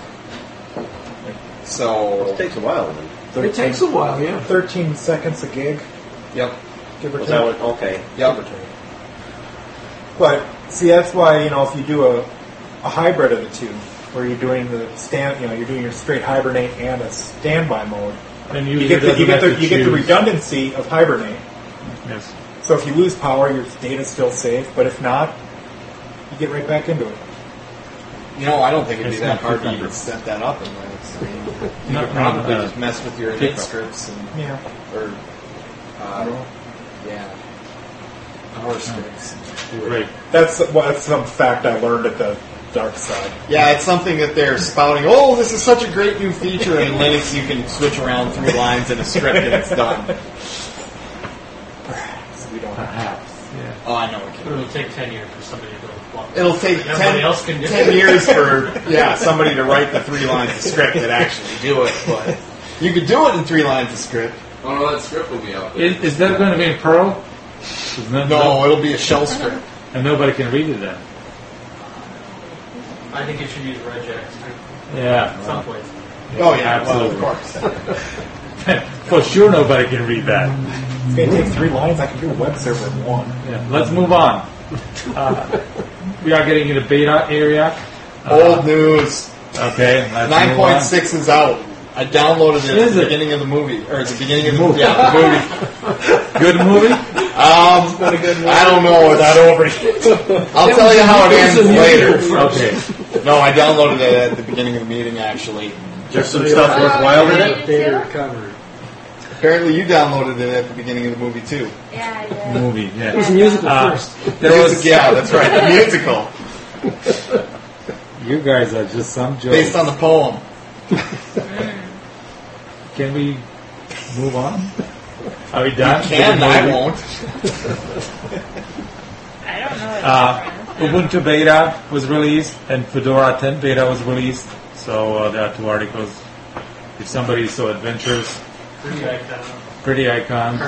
So it takes a while. Then. It takes a while, yeah. 13 seconds a gig. Yep. Give or Was take. that what, okay. Yep. But see, that's why if you do a hybrid of the two, where you're doing the you're doing your straight hibernate and a standby mode, and you get the redundancy of hibernate. Yes. So if you lose power, your data's still safe. But if not, you get right back into it. I don't think it'd be It's that not hard to too even separate. set that up in Linux. I mean, you Not could probably the just mess with your init pickup. scripts and Yeah. power scripts. Right. That's some fact I learned at the dark side. Yeah, it's something that they're spouting. Oh, this is such a great new feature in Linux. You can switch around 3 lines in a script and it's done. We don't Perhaps. Yeah. Oh, I know. It It'll take 10 years for somebody to go. It'll take Everybody else can do 10 it. years for somebody to write the 3 lines of script that actually do it. But you could do it in 3 lines of script. Oh no, that script will be out there. Is that going to be in Perl? No, it'll be a shell script. And nobody can read it then. I think it should use regex. Yeah. At some point. Oh yeah, absolutely. well, of course. For sure, nobody can read that. It's going to take 3 lines. I can do a web server in 1. Yeah. Let's move on. We are getting into beta area. Old news. Okay. Let's move on. 9.6 is out. I downloaded it at Is the it? beginning of the movie, or at the beginning of the movie. Yeah, the movie. Good movie? Not a good movie. I don't know. It's not over. I'll tell you how it ends later. Okay. No, I downloaded it at the beginning of the meeting. Actually, Just some stuff worthwhile in it? Data recovery. apparently you downloaded it at the beginning of the movie too. Yeah, I did. Movie, yeah. It was a musical first. There was, Yeah, that's right. The musical you guys are just some jokes. based on the poem. Can we move on? Are we done? Can I won't. I don't know what Ubuntu beta was released and Fedora 10 beta was released. So there are 2 articles. If somebody is so adventurous, pretty icons.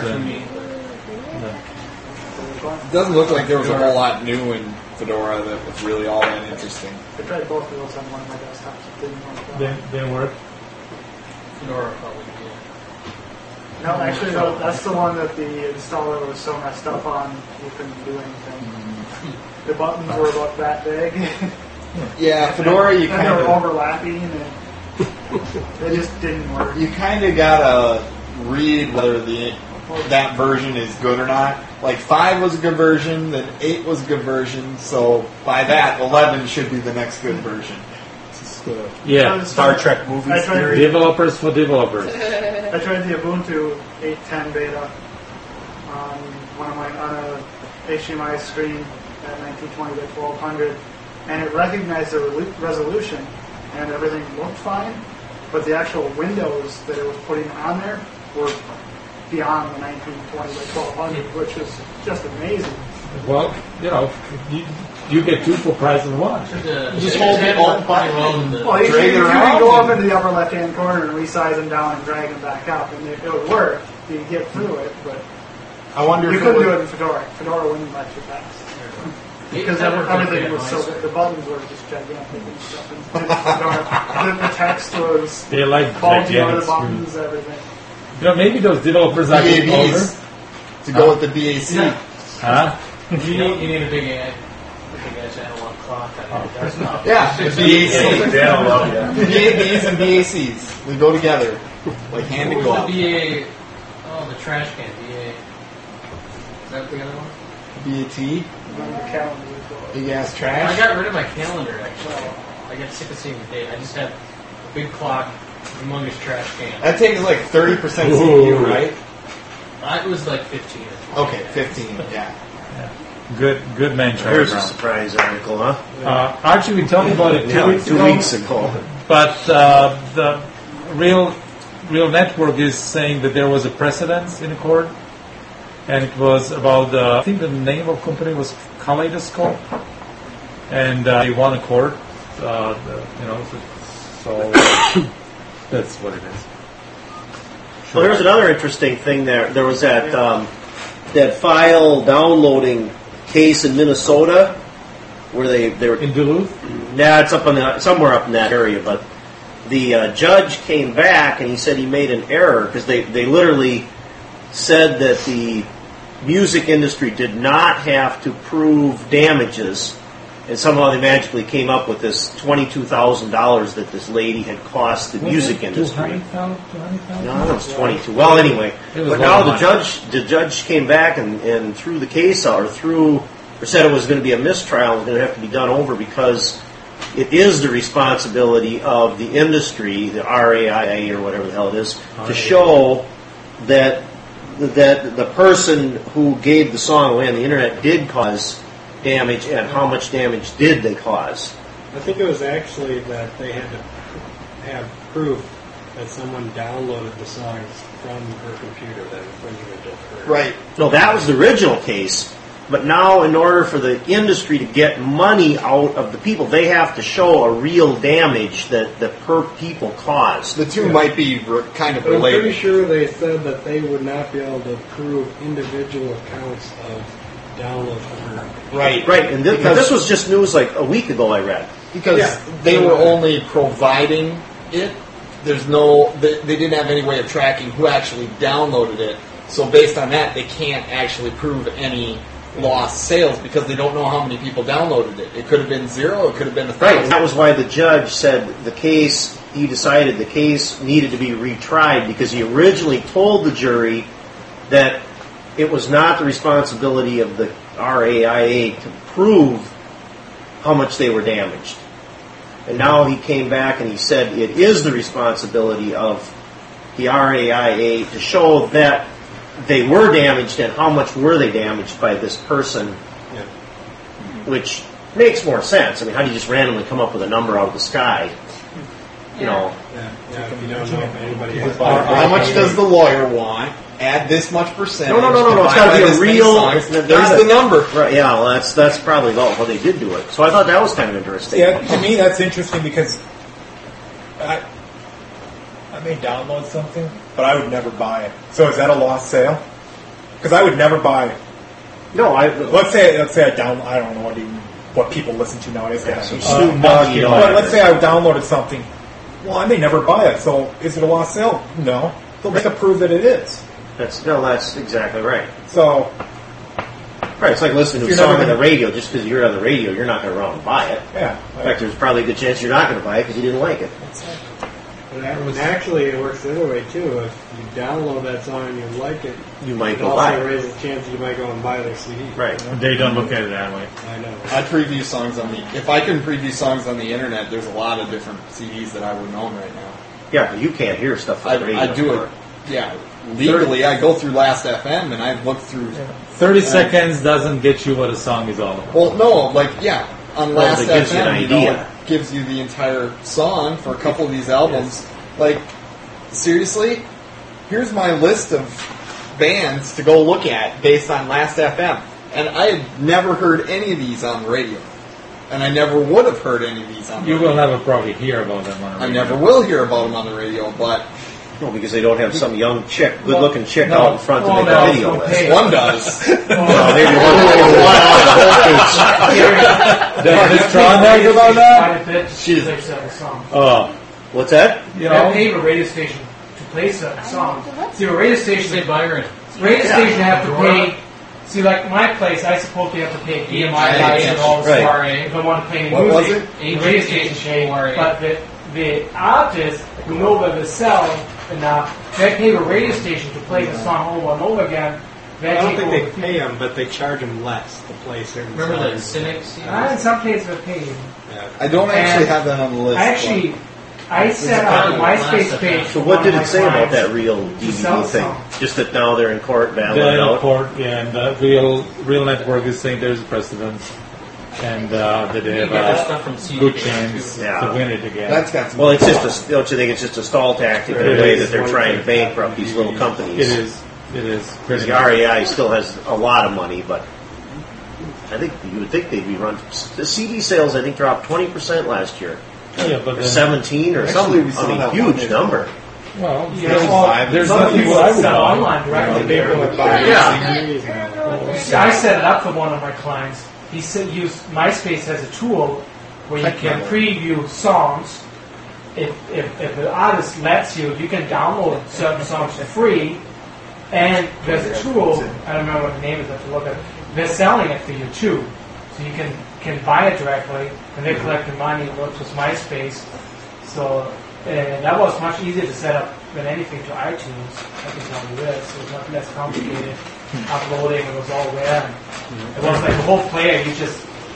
It doesn't look like there was a whole lot new in Fedora that was really all that interesting. I tried both of those on one of my desktops. It didn't work well. Didn't work. Fedora probably did. No, actually, no, that's the one that the installer was so messed up on, you couldn't do anything. The buttons were about that big. Yeah, Fedora, you and kind they were of overlapping, and it just didn't work. you kind of gotta read whether that version is good or not. Like 5 was a good version, then 8 was a good version. So by that, 11 should be the next good version. Yeah. Star Trek movie I tried- theory. Developers for developers. I tried the Ubuntu 8.10 beta on a HDMI screen at 1920 by 1200, and it recognized the resolution, and everything looked fine, but the actual windows that it was putting on there were beyond the 1920 by 1200, which is just amazing. Well, you get 2 for price of 1. Just hold the alt button. Well, you Drag it can around. go up into the upper left-hand corner and resize them down and drag them back up, and it would work. You get through it, but I wonder you if couldn't it do would- it in Fedora. Fedora wouldn't let you pass. Because That worked okay everything on was my so screen. the buttons were just gigantic and stuff. And Fedora, the text was They like bulgy over gigantic the buttons, everything. Maybe those developers are getting older. BABs to go with the BAC. Yeah. Huh? You need a big edge analog clock. That's not. Yeah, the BAC. Dan will love you. BABs and BACs. They go together like hand in What was glove. the BA? Oh, the trash can. BA. Is that the other one? BAT, Then the calendar would go. big ass I trash. got rid of my calendar actually. I got sick of seeing the date. I just had a big clock humongous trash can. That takes like 30% CPU, right? It was like 15. Okay, 15. Yeah. Good man, Charlie Here's a Brown. surprise article, huh? Actually, we talked about it Yeah, 2 weeks ago. But the real network is saying that there was a precedence in court, and it was about I think the name of company was Kaleidoscope, and they won a court. So that's what it is. Well, there's another interesting thing there. There was that file downloading case in Minnesota where they were in Duluth. Nah, it's somewhere up in that area. But the judge came back and he said he made an error because they literally said that the music industry did not have to prove damages, and somehow they magically came up with this $22,000 that this lady had cost the music industry. No, it was 22. Well, anyway, but now the judge came back and threw the case out, or said it was going to be a mistrial, it was going to have to be done over because it is the responsibility of the industry, the RAIA or whatever the hell it is, to show that the person who gave the song away on the internet did cause damage, and how much damage did they cause. I think it was actually that they had to have proof that someone downloaded the songs from her computer, that infringement occurred. Right. No, that was the original case. But now, in order for the industry to get money out of the people, they have to show a real damage that per people caused. The two might be kind of But I'm related. pretty sure they said that they would not be able to prove individual accounts of downloads from her. Right. And this was just news like a week ago, I read. Because they were only providing it. They didn't have any way of tracking who actually downloaded it. So based on that, they can't actually prove any lost sales because they don't know how many people downloaded it. It could have been 0, it could have been 1,000. Right, and that was why the judge said he decided the case needed to be retried because he originally told the jury that it was not the responsibility of the RAIA to prove how much they were damaged. And now he came back and he said it is the responsibility of the RAIA to show that they were damaged and how much were they damaged by this person, which makes more sense. I mean, how do you just randomly come up with a number out of the sky? You know. If you don't know if anybody has How much does the lawyer want? Add this much percentage. No. It's got to be a real. There's the number. Right. Yeah. Well, that's probably how they did do it. So I thought that was kind of interesting. Yeah, to me that's interesting because I may download something, but I would never buy it. So is that a lost sale? Because I would never buy it. No, let's say I download. I don't know what people listen to nowadays. Snoop Dogg, but let's say I downloaded something. Well, I may never buy it. So is it a lost sale? No. They'll make it prove that it is. That's exactly right. So. Right, it's like listening to a song on the radio. Just because you're on the radio, you're not going to run and buy it. Yeah. In fact, there's probably a good chance you're not going to buy it because you didn't like it. But actually, it works the other way too. If you download that song and you like it, you might go buy it. It also raises the chance that you might go and buy their CD. Right. They don't look at it that way. I know. I preview songs if I can preview songs on the internet, there's a lot of different CDs that I wouldn't own right now. Yeah, but you can't hear stuff on the radio. I do it. Yeah. Legally, I go through Last.fm and I've looked through. 30 seconds doesn't get you what a song is all about. Well, no, on Last.fm, it gives you an idea. It gives you the entire song for a couple of these albums. Like, seriously, here's my list of bands to go look at based on Last.fm. And I had never heard any of these on the radio. And I never would have heard any of these on the radio. You will never probably hear about them on the radio. I never will hear about them on the radio, but... No, because they don't have some young chick, good-looking chick out in front to make a video list. One does. Maybe Does Tron know about that? She's like certain songs. What's that? You know, pay a radio station to play certain songs. See, a radio station, radio station have to pay. See, like my place, I suppose they have to pay EMI and all this if I want to play any music. What was it? The radio station pay, but the artists who know where they sell enough, they pay the radio station to play the song over and over again. I don't think they pay them, but they charge them less to play certain songs. Remember the Cynics? In some cases, they're paid. I don't actually have that on the list. I set up a MySpace page. So for what one did of it my say about clients that real to sell DVD thing? songs. Just that now they're in court, valid The out? court, yeah, and Real Network is saying there's a precedent, and that they You have get their stuff from a CD good too. chance Yeah. to win it again. That's got some. Well, it's just don't you think it's just a stall tactic in It a way is. that they're trying to bankrupt these little companies? It is. It is. Because the REI still has a lot of money, but I think you would think they'd be run. The CD sales, I think, dropped 20% last year. Yeah, but Or then, 17 or Actually, something. we saw I mean, that huge one number. well, Yeah, there's, well, there's some nothing people I would sell buy. online directly. People would buy Yeah. CDs now. See, I set it up for one of my clients. He said use MySpace as a tool where you can preview songs. If the artist lets you, you can download certain songs for free. And there's a tool, I don't remember what the name is, I have to look at it. They're selling it for you too. So you can buy it directly, and they collect the money, it works with MySpace. So, and that was much easier to set up than anything to iTunes. I can tell you this. It was much less complicated. Uploading, it was all there. And it was like the whole player, you just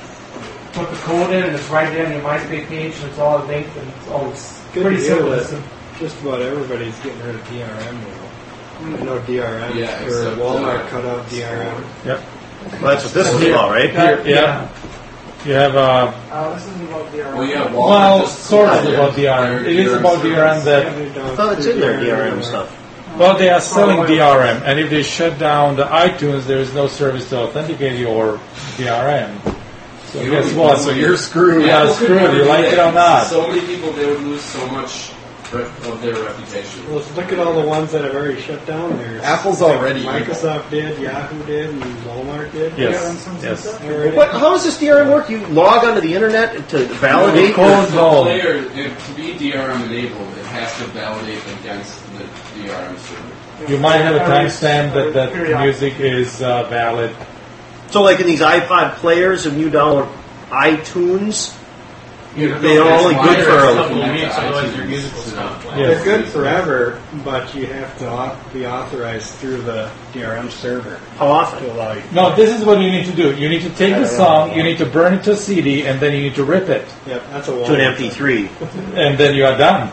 put the code in, and it's right there on your MySpace page, and it's all linked, and it's all Good pretty deal simple. that just about everybody's getting rid of DRM now. I know DRM, Yeah, or except, Walmart cut out DRM. Yep. Well, that's what this is about, right? Yeah. You have This isn't about DRM. Well, yeah, well, sort of about DRM. It is about DRM that. I thought it's in there, DRM stuff. Well, they are selling DRM, and if they shut down the iTunes, there is no service to authenticate your DRM. So You guess know, what? so you're screwed. Yeah, screwed. You like it or not? So many people, they would lose so much of their reputation. Well, look at all the ones that have already shut down there. Apple's already Microsoft did, Yahoo did, and Walmart did. Yes. Yes. Already. What? How does this DRM work? You log onto the internet to validate. The player, to be DRM enabled, it has to validate against the DRM server. You might have a timestamp that music is valid. So, like in these iPod players, when you download iTunes, they're only good for a couple of weeks, otherwise your music will stop playing. They're good forever, but you have to be authorized through the DRM server. How often? To allow you. No, this is what you need to do. You need to take the song, you need to burn it to a CD, and then you need to rip it. Yep, that's a To an MP3. And then you are done.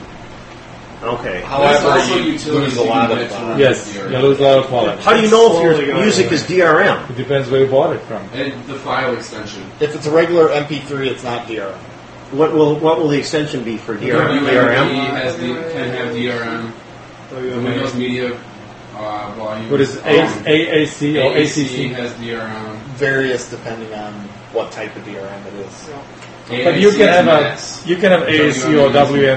Okay. However, you lose a lot of Yes, you lose a lot of quality. How do you know if your music is DRM? It depends where you bought it from. And the file extension. If it's a regular MP3, it's not DRM. What will the extension be for DRM? WMD can have DRM. The Windows Media volume. What is AAC or ACC? has DRM. Various depending on what type of DRM it is. But you can have AAC or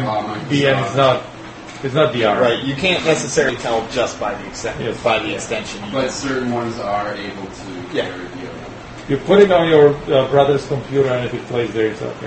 WMD, and it's not DRM. Right, you can't necessarily tell just by the extension. But certain ones are able to carry DRM. You put it on your brother's computer, and if it plays there, it's okay.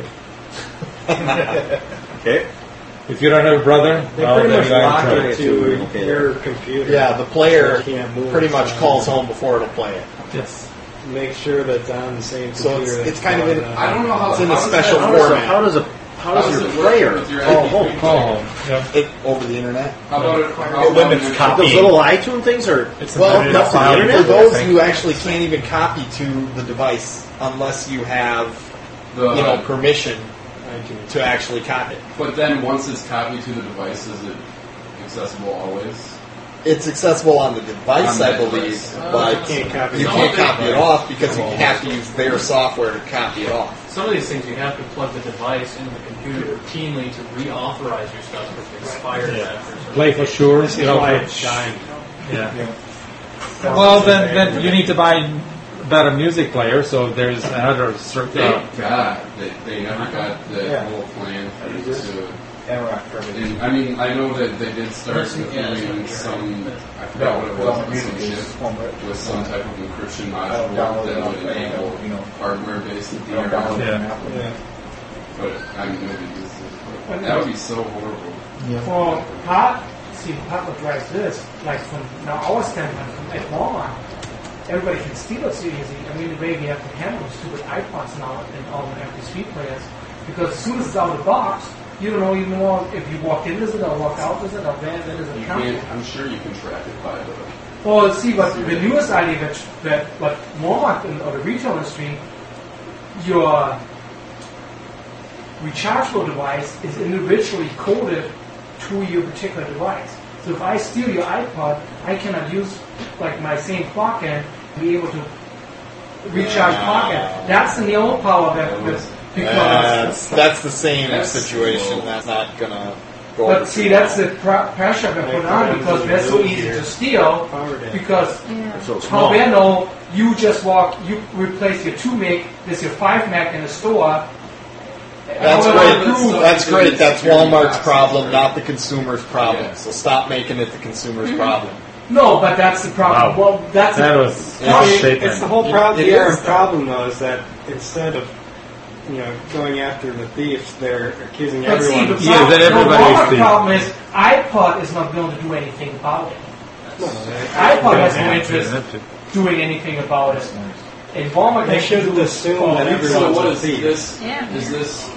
Okay. If you don't have a brother, They pretty much lock it to your computer. Yeah, the player You can't move pretty it. much calls home before it'll play it. Yes. Make sure that it's on the same So computer. it's kind of in, I don't know how it's in a how does special that work? format. How does your it work player with your call MP3 home? player? Call home. Yeah. It over the internet. How about It limits copying. Those little iTunes things are Well, hooked up to the for internet? those you actually can't even copy to the device unless you have permission to actually copy it. But then once it's copied to the device, is it accessible always? It's accessible on the device, On I that believe, device. but You can't copy you it can't off. copy it off because you have to use their software to copy it off. Some of these things you have to plug the device into the computer routinely to reauthorize your stuff if it's expired after. Play for sure. This is why it's dying. Yeah. Well, then you need to buy a better music player. So there's another Thank God they never got the whole plan to. And, I mean, I know that they did start doing some. I forgot what it was, but some shit with some type of encryption module that would enable hardware-based DRM. Yeah. But I mean, nobody uses it. That would be so horrible. For part what drives this, like from now our standpoint, at Walmart, everybody can steal it so easy. I mean, the way we have to handle stupid iPods now and all the MP3 players, because as soon as it's out of the box, you don't know even if you walk in with it or walk out with it or where does it come. I'm sure you can track it by the. Well, see, but the newest idea that what Walmart or the retail industry, rechargeable device is individually coded to your particular device. So if I steal your iPod, I cannot use like my same clock end to be able to recharge clock end. That's in the old power that was because that's the same situation. That's not gonna go. But see, that's the pressure I put on because they're so easy to steal. Because how they know you just you replace your 2 meg, there's your 5 meg in the store. That's great. That's great. That's Walmart's problem, not the consumer's problem. So stop making it the consumer's problem. No, but that's the problem. Wow. Well, that's it's the whole problem. The problem, though, is that instead of going after the thieves, they're accusing everyone. The problem is iPod is not going to do anything about it. iPod has no interest doing anything about it. And Walmart they shouldn't assume that everyone's what a is thief. this? Yeah. Is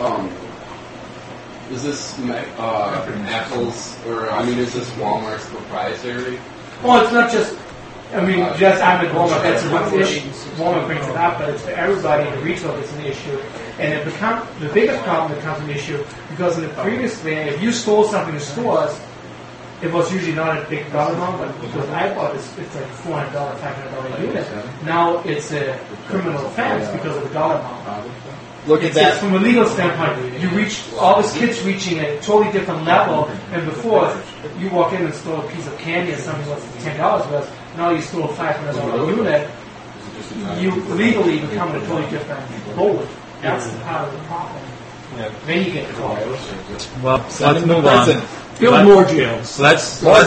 this Apple's, or is this Walmart's proprietary? Well, it's not just. I'm at Walmart. That's one issue. Walmart brings it up, but it's for everybody in the retail. It's an issue, and the biggest problem becomes an issue because in the previous day, if you stole something in stores, it was usually not a big dollar amount, but because iPod it's like $400, $500 unit. Now it's a criminal offense because of the dollar amount. Look at that. From a legal standpoint, you reach all these kids reaching a totally different level than before. You walk in and stole a piece of candy or something that's $10 worth. Now you stole a $500 unit. You legally become a totally different boat. That's part of the problem. Then you get caught. Well, let's move on. Build more jails. Let's move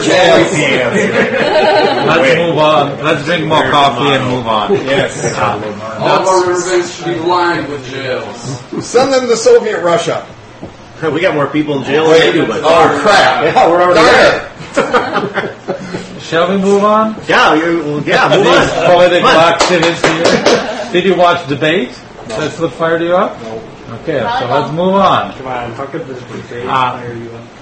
on. Let's drink more coffee and move on. Yes. All our rivers should be lined with jails. Send them to Soviet Russia. We got more people in jail than they do. But crap! Yeah, we're already there. Shall we move on? Yeah, move on. Political activity. Did you watch debate? That's what fired you up? No. Okay, so let's move on. Come on, how could this debate fire you up?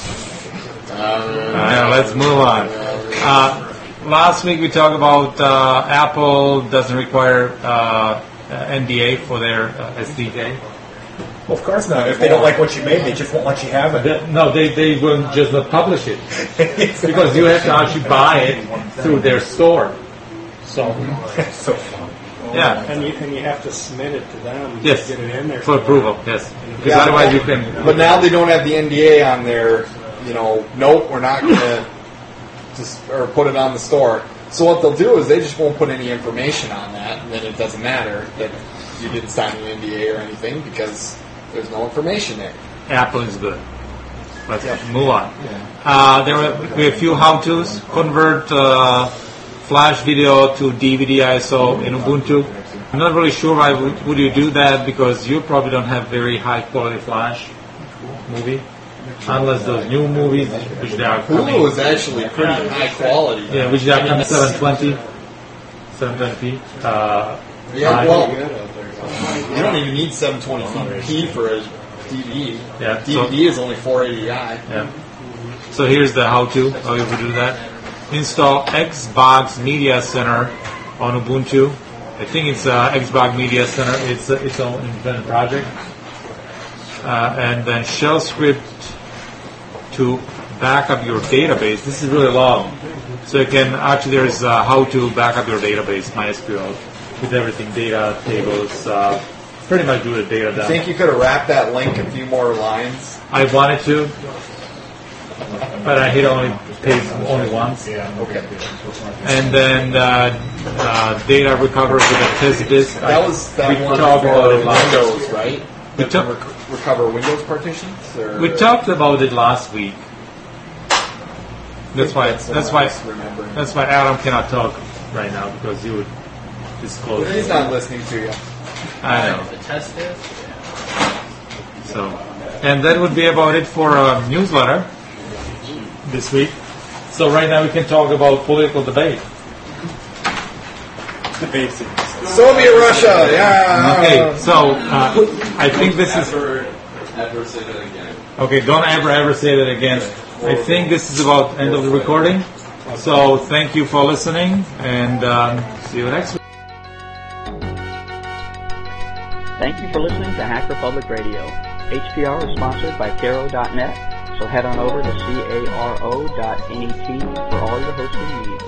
Let's move on. Last week we talked about Apple doesn't require NDA for their SDK. Well, of course not. If they don't like what you made, they just won't let you have it. They will just not publish it because you have to actually buy it through their store. So, so fun. Yeah, and you have to submit it to them. Yes, to get it in there for approval. Yes, because otherwise you can. But now they don't have the NDA on their. Nope, we're not going to or put it on the store. So what they'll do is they just won't put any information on that, and then it doesn't matter that you didn't sign an NDA or anything because there's no information there. Apple is good. Let's move on. Yeah. We have a few how-tos. Convert Flash video to DVD ISO in Ubuntu. I'm not really sure why would you do that because you probably don't have very high-quality Flash movie. Unless those new movies, which they are coming. Hulu is actually pretty high quality. Yeah, which they are coming 720p. You don't even need 720p for a DVD. Yeah, DVD is only 480i. Yeah. So here's the how-to, how you would do that. Install Xbox Media Center on Ubuntu. I think it's Xbox Media Center. It's its own independent project. And then shell script to back up your database. This is really long. So you can, actually there's how to back up your database, MySQL, with everything, data, tables, pretty much do the data dump. You think you could have wrapped that link a few more lines? I wanted to, but I hit page only once. Yeah, okay. And then data recovery with a test disk. That was that one for Windows, right? We recover Windows partitions? Or? We talked about it last week. That's why Adam cannot talk right now because he would disclose. He's not listening to you. I know. The test is. So, and that would be about it for a newsletter this week. So right now we can talk about political debate. The basics. Soviet Russia, yeah. Okay, so I think this is. Ever say that again? Okay, don't ever say that again. I think this is about end of the recording. So thank you for listening, and see you next week. Thank you for listening to Hack Republic Radio. HPR is sponsored by Caro.net, so head on over to caro.net for all your hosting needs.